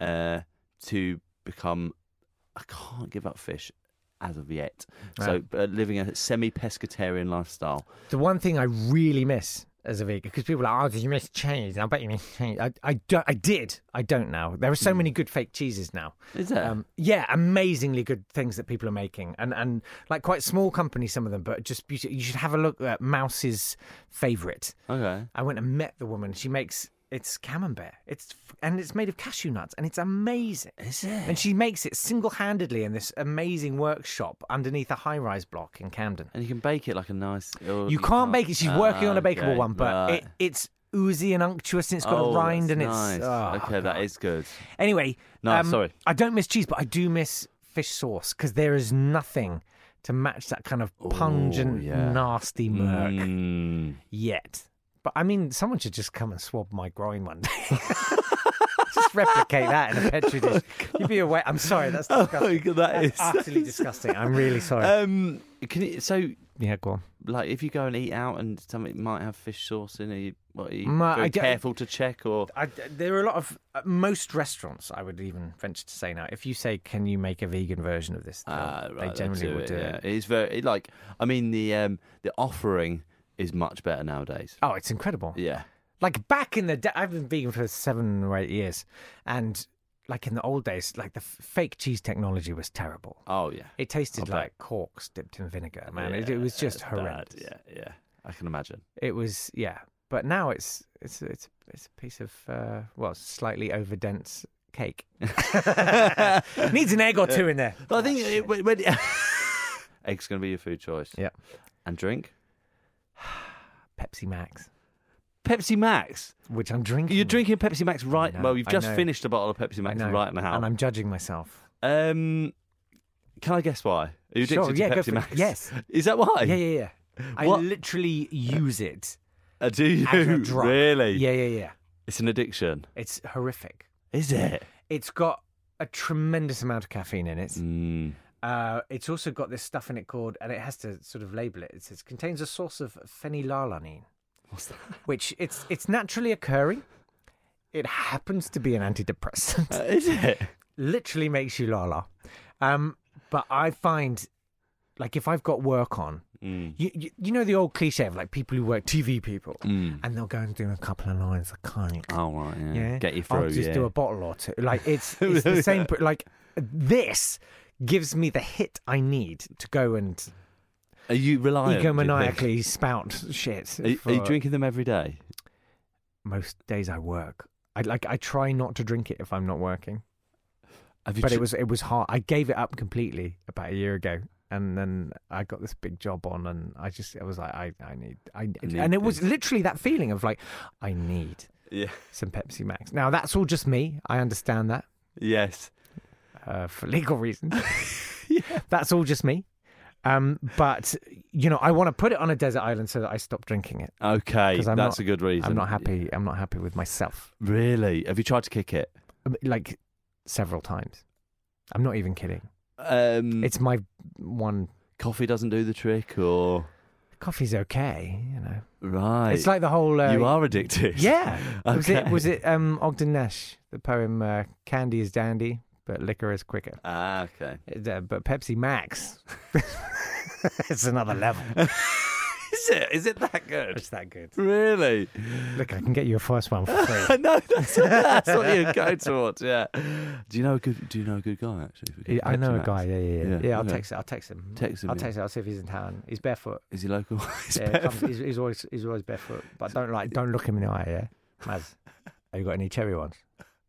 to become... I can't give up fish as of yet. Right. So living a semi-pescatarian lifestyle. The one thing I really miss as a vegan, because people are like, oh, did you miss cheese? I bet you miss cheese. I did. I don't now. There are so many good fake cheeses now. Is there? Yeah, amazingly good things that people are making. And like quite small companies, some of them, but just beautiful. You should have a look at Mouse's Favourite. Okay. I went and met the woman. She makes... It's camembert. It's made of cashew nuts, and it's amazing. Is it? And she makes it single-handedly in this amazing workshop underneath a high-rise block in Camden. And you can bake it like a nice... You can't bake it. She's working on a bakeable one, but right. it's oozy and unctuous, and it's got a rind, and nice. it's... Oh, okay, that is good. Anyway, Sorry. I don't miss cheese, but I do miss fish sauce, because there is nothing to match that kind of pungent, nasty murk yet. But I mean, someone should just come and swab my groin one day. Just replicate that in a petri dish. You'd be away. I'm sorry, that's disgusting. That's utterly disgusting. I'm really sorry. Yeah, go on. Like, if you go and eat out and something might have fish sauce in it, are you I very don't- careful to check? Or There are a lot of most restaurants. I would even venture to say now, if you say, "Can you make a vegan version of this?" They generally would do it. It's very the offering is much better nowadays. Oh, it's incredible. Yeah. Like back in the day, I've been vegan for 7 or 8 years, and like in the old days, like the fake cheese technology was terrible. Oh yeah. It tasted I'll like corks dipped in vinegar, man. Yeah, It was just it's horrendous. bad. Yeah. I can imagine. It was, yeah. But now it's a piece of slightly overdense cake. Needs an egg or two in there. Well, I think egg's going to be your food choice. Yeah. And drink? Pepsi Max, Pepsi Max. which I'm drinking. You're drinking Pepsi Max right. I know, Well, you've I just know. finished a bottle of Pepsi I Max know, right now. and I'm judging myself. Can I guess why? Are you addicted Sure, yeah, to go Pepsi for it. Max? Yes. Is that why? Yeah. I What? literally use it. Do you as a drug. really? Yeah. It's an addiction. It's horrific. Is it? It's got a tremendous amount of caffeine in it. Mm. It's also got this stuff in it called, and it has to sort of label it. It says contains a source of phenylalanine. What's that? Which it's naturally occurring. It happens to be an antidepressant. Is it? Literally makes you la. But I find, like, if I've got work on, you know the old cliche of like people who work, TV people, and they'll go and do a couple of lines of coke. Oh right, yeah. Yeah, Get you through. I'll just yeah. do a bottle or two. Like it's the same. Like this gives me the hit I need to go and Are you reliant? do you think? egomaniacally spout shit. Are you for drinking them every day? most days I work. I try not to drink it if I'm not working. Have you But tr- it was hard. I gave it up completely about a year ago, and then I got this big job on, and I was like, I need, and it was literally that feeling of like, I need Yeah. some Pepsi Max. Now that's all just me. I understand that Yes. for legal reasons. That's all just me. But you know, I want to put it on a desert island so that I stop drinking it. Okay, 'Cause I'm that's not- a good reason. I'm not happy. I'm not happy with myself. Really? Have you tried to kick it? Like several times. I'm not even kidding. It's It's my one. coffee doesn't do the trick, or Coffee's okay, you know. right? It's like the whole. you are addicted. Yeah. Okay. Was it Ogden Nash, the poem "Candy is dandy, but liquor is quicker." Ah, okay. But Pepsi Max, it's another level. Is it? Is it that good? It's that good. Really? Look, I can get you a first one for free. No, that's what you go towards. Yeah. Do you know a good guy actually? Yeah, I know a Pepsi guy. Max? Yeah. I'll okay. text. I'll text him. Text him, I'll yeah. text him. I'll see if he's in town. He's barefoot. Is he local? He's Yeah, barefoot. he's always barefoot. But don't look him in the eye. Yeah, Maz, have you got any cherry ones?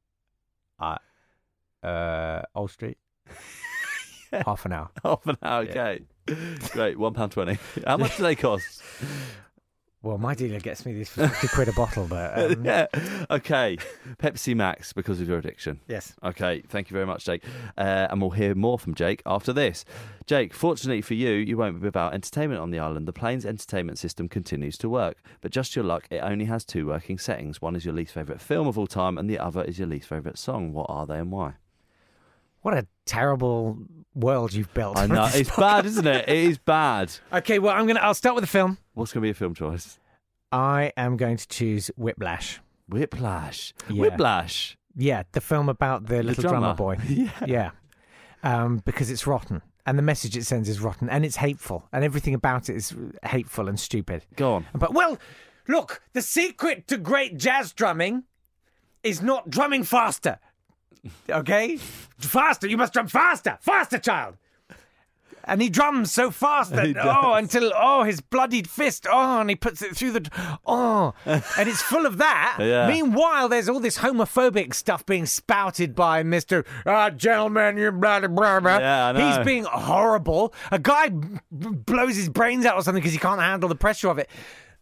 Old Street. Half an hour. Half an hour. Okay. Great. £1.20. How much do they cost? Well, my dealer gets me these for 50 quid a bottle, but Yeah. Okay. Pepsi Max because of your addiction. yes. Okay, thank you very much, Jake. And we'll hear more from Jake after this. Jake, fortunately for you, you won't be without entertainment on the island. The plane's entertainment system continues to work. But just your luck, it only has 2 working settings. One is your least favourite film of all time, and the other is your least favourite song. What are they and why? What a terrible world you've built. I know, it's bad, isn't it? It is bad. Okay, well, I'll start with the film. What's going to be a film choice? I am going to choose Whiplash. Whiplash. Yeah. Whiplash. Yeah, the film about the little drummer boy. Yeah. Yeah. Because it's rotten. And the message it sends is rotten. And it's hateful. And everything about it is hateful and stupid. Go on. But, well, look, the secret to great jazz drumming is not drumming faster. Okay? Faster. You must drum faster. Faster, child. And he drums so fast that, He does. until his bloodied fist, and he puts it through and it's full of that. Yeah. Meanwhile, there's all this homophobic stuff being spouted by Mr. Gentleman, you blah, blah, blah, blah. Yeah, I know. He's being horrible. A guy blows his brains out or something because he can't handle the pressure of it.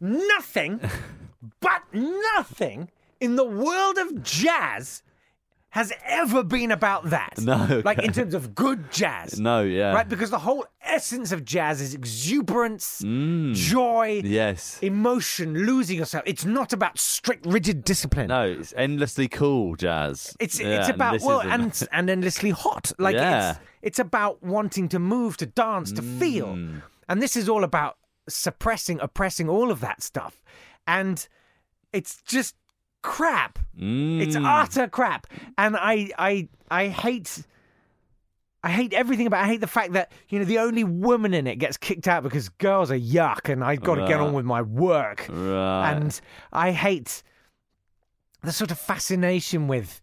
Nothing, but nothing in the world of jazz has ever been about that. No, okay. Like in terms of good jazz. No, yeah. Right? Because the whole essence of jazz is exuberance, joy, Yes. emotion, losing yourself. It's not about strict, rigid discipline. No, it's endlessly cool jazz. It's Yeah, about this well isn't. and endlessly hot. Like Yeah. it's about wanting to move, to dance, to feel. And this is all about suppressing, oppressing, all of that stuff. And it's just crap. It's utter crap. And I hate everything about it. I hate the fact that, you know, the only woman in it gets kicked out because girls are yuck and I've got to get on with my work. Right. And I hate the sort of fascination with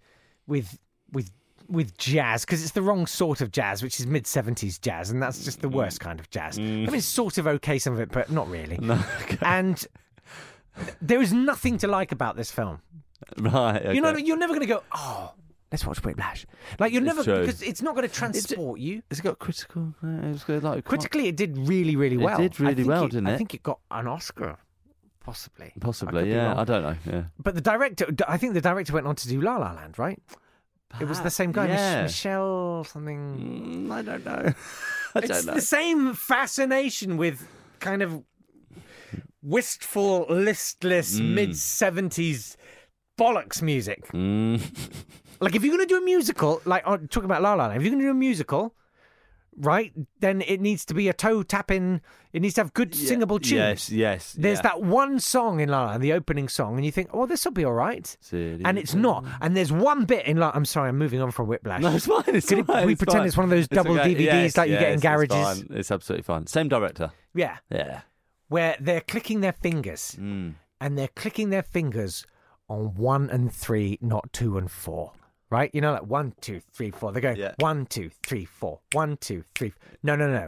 jazz, because it's the wrong sort of jazz, which is mid-70s jazz, and that's just the worst kind of jazz. I mean, it's sort of okay, some of it, but not really. No, okay. And there is nothing to like about this film. Right. Okay. You know, you're never going to go, oh, let's watch Whiplash. Like, you're never, true. because it's not going to transport you. Has it got critical? It's got like Critically, it did really, really well. did really well, didn't it? I think it got an Oscar, possibly. I Possibly, could be yeah. wrong. I don't know. Yeah. But I think the director went on to do La La Land, right? It was the same guy, Yeah. Michelle something. I don't know. I It's don't know. the same fascination with kind of wistful, listless, mid-70s bollocks music. Like, if you're going to do a musical, like talking about La La Land, if you're going to do a musical, right, then it needs to be a toe-tapping, it needs to have good singable tunes. Yes. There's yeah. that one song in La La Land, the opening song, and you think, oh, this will be all right. And it's not. And there's one bit in I'm sorry, I'm moving on from Whiplash. No, it's fine. It's Can fine. we it's pretend fine. it's one of those double okay. DVDs like you get in garages? It's fine. It's absolutely fine. Same director. Yeah. Yeah. Where they're clicking their fingers, and they're clicking their fingers on 1 and 3, not 2 and 4. Right? You know, like 1, 2, 3, 4. They go 1, 2, 3, 4. 1, 2, 3. No.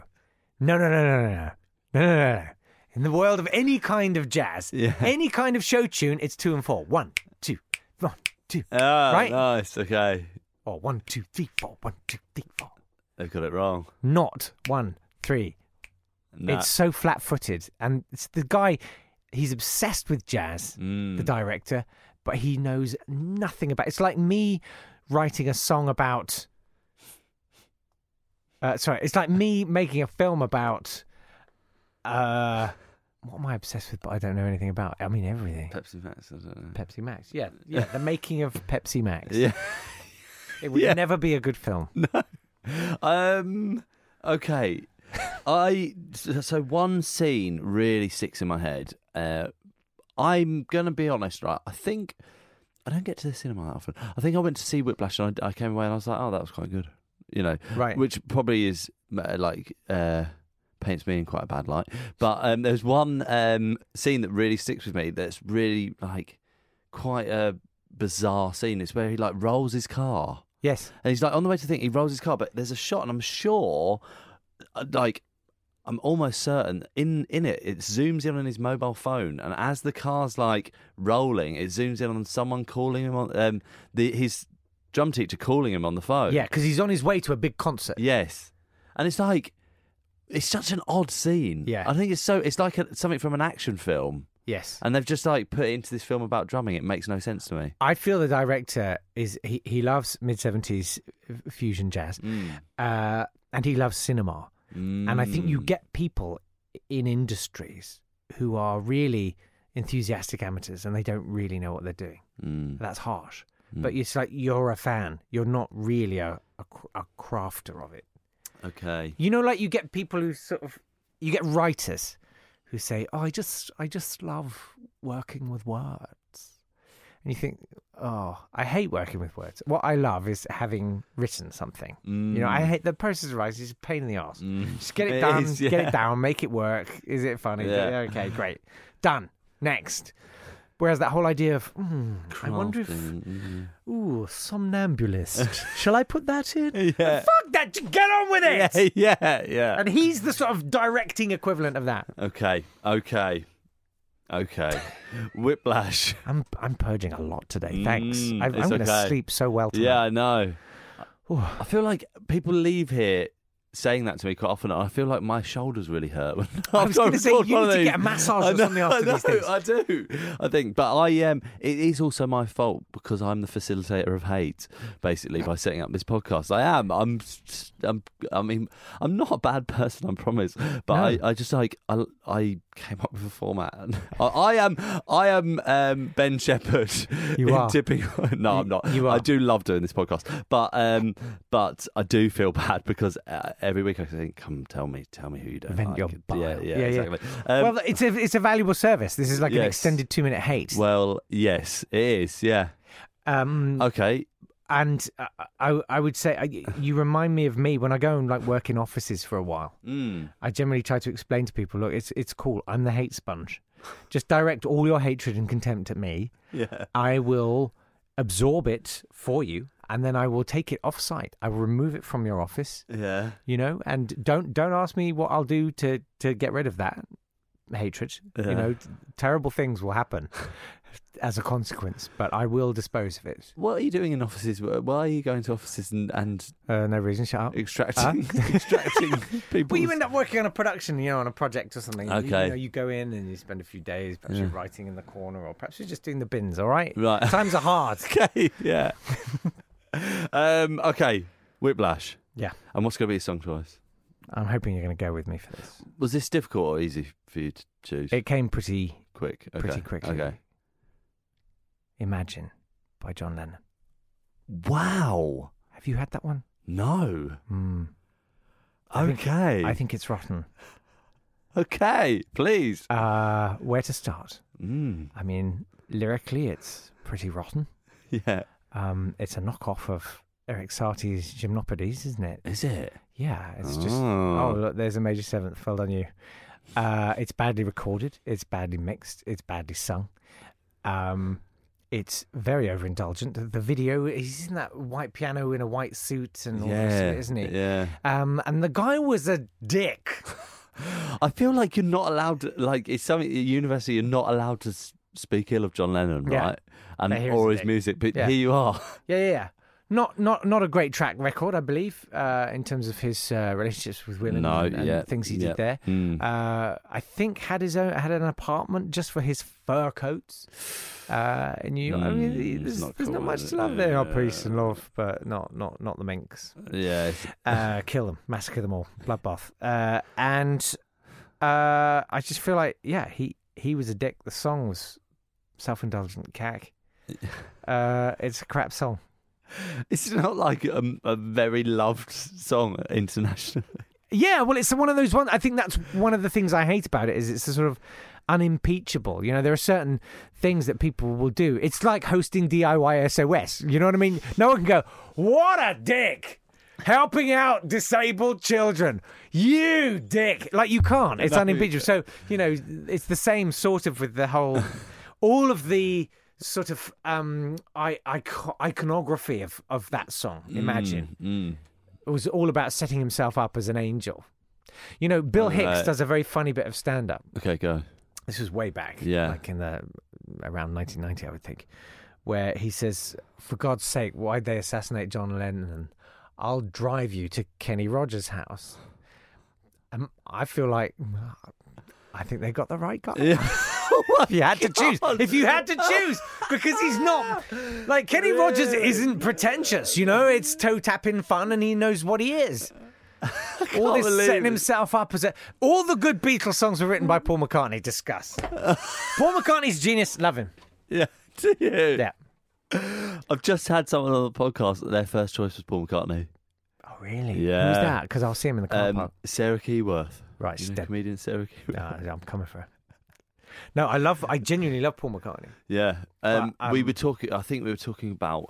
In the world of any kind of jazz, any kind of show tune, it's 2 and 4. 1, 2, 1, 2. Right? Nice. Okay. Or 1, 2, 3, 4. 1, 2, 3, 4. They've got it wrong. Not 1, 3. No. It's so flat-footed, and it's the guy. He's obsessed with jazz, the director, but he knows nothing about. It's like me writing a song about. It's like me making a film about. What am I obsessed with? But I don't know anything about. I mean everything. Pepsi Max. I don't know. Pepsi Max. Yeah. The making of Pepsi Max. Yeah. It would never be a good film. Okay. So one scene really sticks in my head. I'm gonna be honest, right? I think I don't get to the cinema that often. I think I went to see Whiplash and I came away and I was like, oh, that was quite good. You know, Right. Which probably is paints me in quite a bad light. But there's one scene that really sticks with me. That's really like quite a bizarre scene. It's where he like rolls his car. Yes. And he's like on the way to think he rolls his car, but there's a shot, and I'm sure, like, I'm almost certain in it zooms in on his mobile phone, and as the car's like rolling, it zooms in on someone calling him on his drum teacher calling him on the phone. Yeah, because he's on his way to a big concert. Yes, and it's like it's such an odd scene. Yeah. I think it's like something from an action film. Yes. And they've just like put it into this film about drumming. It makes no sense to me. I feel the director is he loves mid-70s fusion jazz, and he loves cinema. And I think you get people in industries who are really enthusiastic amateurs and they don't really know what they're doing. That's harsh. But it's like you're a fan. You're not really a crafter of it. Okay. You know, like you get people who you get writers who say, "Oh, I just love working with words," and you think, "Oh, I hate working with words. What I love is having written something. You know, I hate the process of writing. It's a pain in the arse. Just get it done, get it down, make it work. Is it funny? Yeah. Okay, great, done. Next." Whereas that whole idea of, I wonder if, somnambulist. Shall I put that in? Yeah. Fuck that! Get on with it. Yeah. And he's the sort of directing equivalent of that. Okay. Whiplash. I'm purging a lot today. Thanks. I'm it's going to okay. sleep so well tonight. Yeah, I know. I feel like people leave here saying that to me quite often. I feel like my shoulders really hurt. I was going to say, you need to get a massage or something after these things. I do. I think. But it is also my fault because I'm the facilitator of hate, basically, by setting up this podcast. I am. I mean, I'm not a bad person, I promise. But No. I just like, I came up with a format. I am Ben Shepherd. You are. No, I'm not. You are. I do love doing this podcast. But I do feel bad because every week I think, come tell me who you don't Vent like. your bile. Yeah, exactly. Well, it's a valuable service. This is like an yes. extended 2-minute hate. Well, yes, it is. Yeah. Okay. And I would say you remind me of me when I go and like work in offices for a while. I generally try to explain to people, look, it's cool. I'm the hate sponge. Just direct all your hatred and contempt at me. Yeah. I will absorb it for you, and then I will take it off site. I will remove it from your office. Yeah. You know, and don't ask me what I'll do to get rid of that hatred. Yeah. You know, terrible things will happen as a consequence, but I will dispose of it. What are you doing in offices? Why are you going to offices and No reason, shut up. extracting people? Well, you end up working on a production, you know, on a project or something. Okay. You go in and you spend a few days, perhaps you're writing in the corner, or perhaps you're just doing the bins, all right? Right. Times are hard. Okay, yeah. Okay, Whiplash. Yeah. And what's going to be your song choice? I'm hoping you're going to go with me for this. Was this difficult or easy for you to choose? It came pretty Quickly. quickly. Imagine by John Lennon. Wow. Have you had that one? No. I Okay. think it's rotten. Okay, please. Where to start? Mm. I mean, lyrically, it's pretty rotten. Yeah. It's a knockoff of Eric Satie's Gymnopodes, isn't it? Is it? Yeah, it's just... Oh. Oh, look, there's a major seventh. Well done, you. It's badly recorded. It's badly mixed. It's badly sung. It's very overindulgent. The video, he's in that white piano in a white suit and all this, isn't he? Yeah. And the guy was a dick. I feel like you're not allowed to, like, it's something at university, you're not allowed to speak ill of John Lennon, Yeah. right? And But here's or the his thing. music, but Yeah. here you are. Yeah. Not a great track record, I believe, in terms of his relationships with women and things he did there. Mm. I think had an apartment just for his fur coats in New York. I mean, it's there's not not cool, much is to it? love there. Oh, Yeah. peace and love, but not the minks. Yeah. Kill them, massacre them all, bloodbath. And I just feel like, yeah, he was a dick. The song was self-indulgent cack. It's a crap song. It's not like a very loved song internationally. Yeah, well, it's one of those ones. I think that's one of the things I hate about it is it's a sort of unimpeachable. You know, there are certain things that people will do. It's like hosting DIY SOS. You know what I mean? No one can go, what a dick! Helping out disabled children. You dick! Like, you can't. It's unimpeachable. So, you know, it's the same sort of with the whole... all of the sort of iconography of that song, Imagine. It was all about setting himself up as an angel. You know, Bill Hicks does a very funny bit of stand-up. Okay, go. This was way back, Yeah. like around 1990, I would think, where he says, for God's sake, why'd they assassinate John Lennon? I'll drive you to Kenny Rogers' house. I feel like... I think they got the right guy. Yeah. If you had to choose, because he's not like Kenny Rogers isn't pretentious, you know. It's toe tapping fun, and he knows what he is. All this setting himself up as all the good Beatles songs were written by Paul McCartney. Discuss. Paul McCartney's genius. Love him. Yeah. Do you? Yeah. I've just had someone on the podcast that their first choice was Paul McCartney. Oh really? Yeah. Who's that? Because I'll see him in the car park. Sarah Keyworth. Right, You know step. comedian Sarah Keyworth. No, I'm coming for her. No, I genuinely love Paul McCartney. Yeah. But, we were talking. I think we were talking about.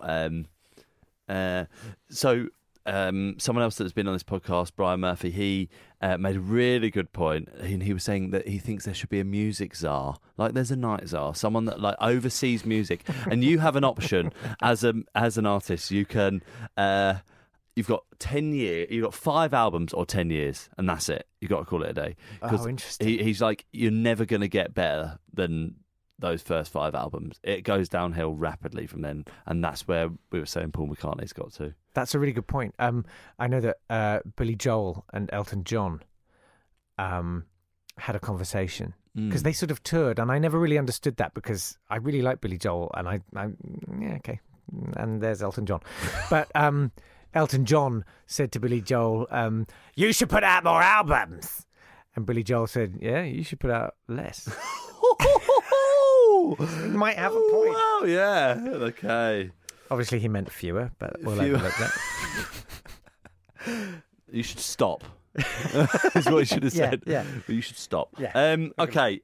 Someone else that's been on this podcast, Brian Murphy, he made a really good point. He was saying that he thinks there should be a music czar, like there's a night czar, someone that like oversees music, and you have an option as an artist. You can. You've got 10 years, you've got 5 albums or 10 years, and that's it. You've got to call it a day. Oh, interesting. He's like, you're never going to get better than those first 5 albums. It goes downhill rapidly from then, and that's where we were saying Paul McCartney's got to. That's a really good point. I know that Billy Joel and Elton John had a conversation because they sort of toured, and I never really understood that because I really like Billy Joel, and okay, and there's Elton John, but Elton John said to Billy Joel, "You should put out more albums," and Billy Joel said, "Yeah, you should put out less." You might have a point. Wow, yeah, okay. Obviously, he meant fewer, but we'll overlook that. You should stop. Is what you should have said. Yeah. But you should stop. Yeah. Okay.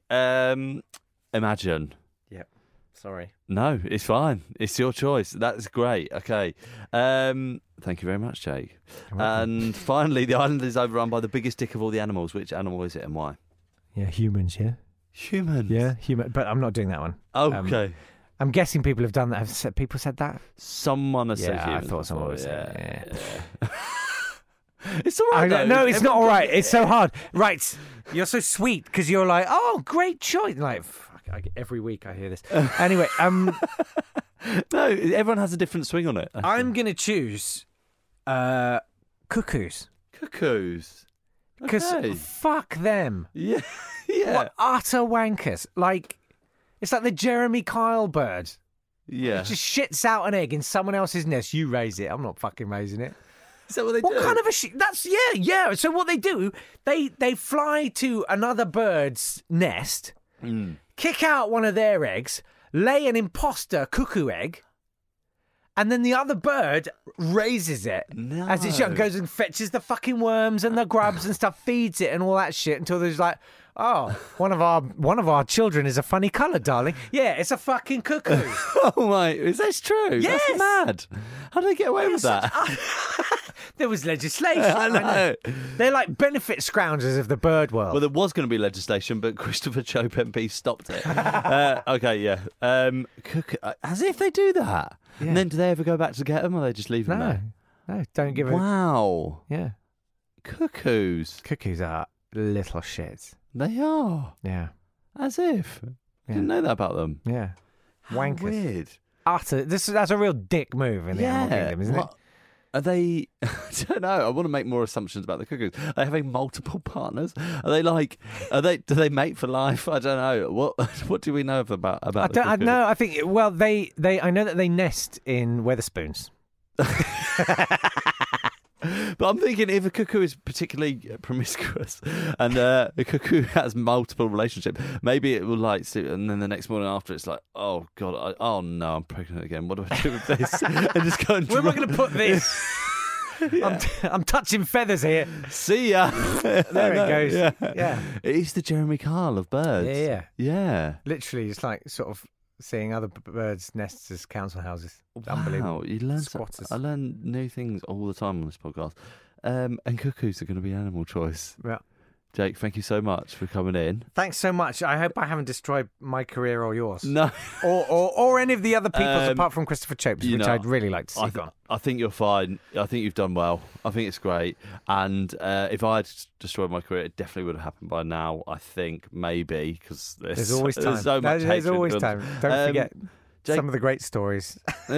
Imagine. Yep. Sorry. No, it's fine. It's your choice. That's great. Okay. Thank you very much, Jake. And finally, the island is overrun by the biggest dick of all the animals. Which animal is it and why? Yeah, humans. Yeah. Humans. Yeah, human. But I'm not doing that one. Okay. I'm guessing people have done that. Have people said that? Someone has said Yeah, I humans thought someone before, was saying. Yeah. It's all right. No, it's not all right. It's so hard. Right, you're so sweet because you're like, oh, great choice. Like, fuck, every week I hear this. Anyway, no, everyone has a different swing on it. I'm gonna choose cuckoos. Cuckoos. Because Okay. fuck them. Yeah. Yeah. What utter wankers. Like, it's like the Jeremy Kyle bird. Yeah. It just shits out an egg in someone else's nest. You raise it. I'm not fucking raising it. Is that what they What do? kind of a shit? That's, yeah. So what they do, they fly to another bird's nest, kick out one of their eggs, lay an imposter cuckoo egg, and then the other bird raises it as it's young, goes and fetches the fucking worms and the grubs and stuff, feeds it and all that shit until there's like, oh, one of our children is a funny colour, darling. Yeah, it's a fucking cuckoo. Oh my, is that true? Yes. That's mad. How did they get away with that? There was legislation. I know. They're like benefit scroungers of the bird world. Well, there was going to be legislation, but Christopher Chope MP stopped it. Okay, yeah. As if they do that. Yeah. And then do they ever go back to get them, or they just leave them there? No, don't give a... Wow. Yeah. Cuckoos. Cuckoos are little shits. They are. Yeah. As if. Yeah. Didn't know that about them. Yeah. How Wankers. weird. Utter. That's a real dick move in the animal kingdom, isn't it? Are they? I don't know. I want to make more assumptions about the cuckoos. Are they having multiple partners? Are they like? Do they mate for life? I don't know. What do we know about the cuckoo? I know. I think. Well, they. I know that they nest in Weatherspoons. But I'm thinking if a cuckoo is particularly promiscuous and a cuckoo has multiple relationships, maybe it will like, and then the next morning after it's like, oh God, oh no, I'm pregnant again. What do I do with this? And just go and Where am I going to put this? Yeah. I'm touching feathers here. See ya. There it goes. Yeah. It's the Jeremy Kyle of birds. Yeah. Literally, it's like sort of seeing other birds' nests as council houses. It's Wow, unbelievable. you learn Squatters. I learn new things all the time on this podcast. And cuckoos are going to be animal choice. Yeah. Jake, thank you so much for coming in. Thanks so much. I hope I haven't destroyed my career or yours. No. Or any of the other people's apart from Christopher Chope's, which I'd really like to see gone. I think you're fine. I think you've done well. I think it's great. And if I had destroyed my career, it definitely would have happened by now, I think, maybe, because There's always time. There's so much There's hatred always done. time. Don't forget Jake, some of the great stories.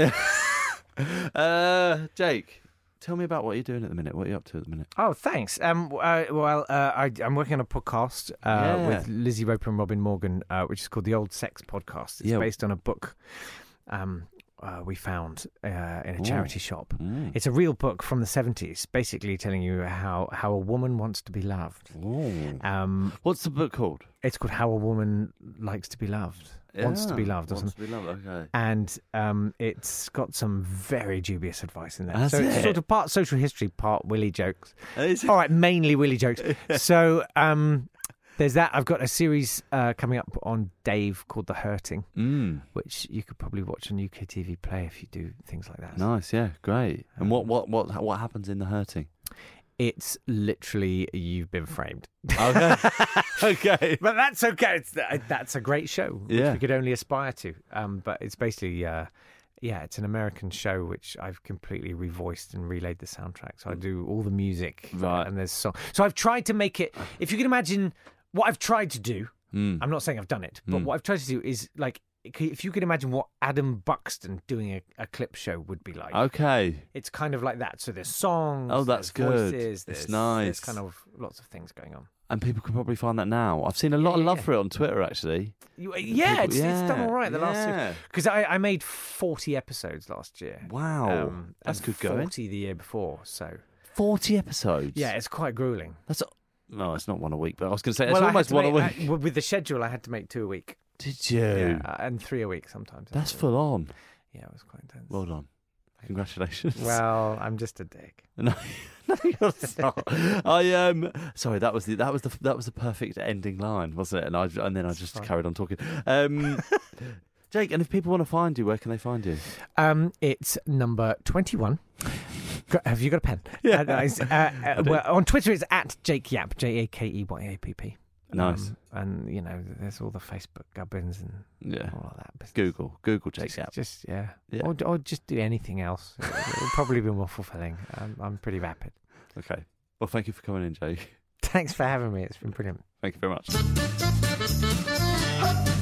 Jake, tell me about what you're doing at the minute. What are you up to at the minute? Oh, thanks. I'm working on a podcast with Lizzie Roper and Robin Morgan, which is called The Old Sex Podcast. It's based on a book we found in a charity shop. It's a real book from the 70s, basically telling you how a woman wants to be loved. What's the book called? It's called How a Woman Likes to Be Loved. Wants to be loved, or something. Okay. And it's got some very dubious advice in there. Has so it's it? sort of part social history, part Willy jokes. All right, mainly Willy jokes. So there's that. I've got a series coming up on Dave called The Hurting, which you could probably watch on UK TV Play if you do things like that. Nice, yeah, great. And what happens in The Hurting? It's literally you've been framed. Okay. Okay. But that's okay. That's a great show, which Yeah. we could only aspire to. But it's basically, it's an American show which I've completely revoiced and relayed the soundtrack. So I do all the music, Right. and there's song. So I've tried to make it. If you can imagine what I've tried to do, I'm not saying I've done it, but what I've tried to do is like, if you could imagine what Adam Buxton doing a clip show would be like. Okay. It's kind of like that. So there's songs. Oh, that's there's good. Voices, It's nice. There's kind of lots of things going on. And people can probably find that now. I've seen a lot of love for it on Twitter, actually. It's done all right the last year. Because I made 40 episodes last year. Wow. That's good going. 40 the year before, so... 40 episodes? Yeah, it's quite gruelling. No, it's not one a week, but I was going to say it's almost one a week. With the schedule, I had to make 2 a week. Did you? Yeah, and 3 a week sometimes. That's full on. Yeah, it was quite intense. Well done. Congratulations. Well, I'm just a dick. No, you're not. Sorry, that was the perfect ending line, wasn't it? And then I just carried on talking. Jake, and if people want to find you, where can they find you? It's number 21. Have you got a pen? Yeah. Well, on Twitter, it's at Jake Yapp, JakeYapp. Nice. And, there's all the Facebook gubbins and all of that business. Google Jake Yapp. Just yeah. Or just do anything else. It'll probably be more fulfilling. I'm pretty rapid. Okay. Well, thank you for coming in, Jake. Thanks for having me. It's been brilliant. Thank you very much.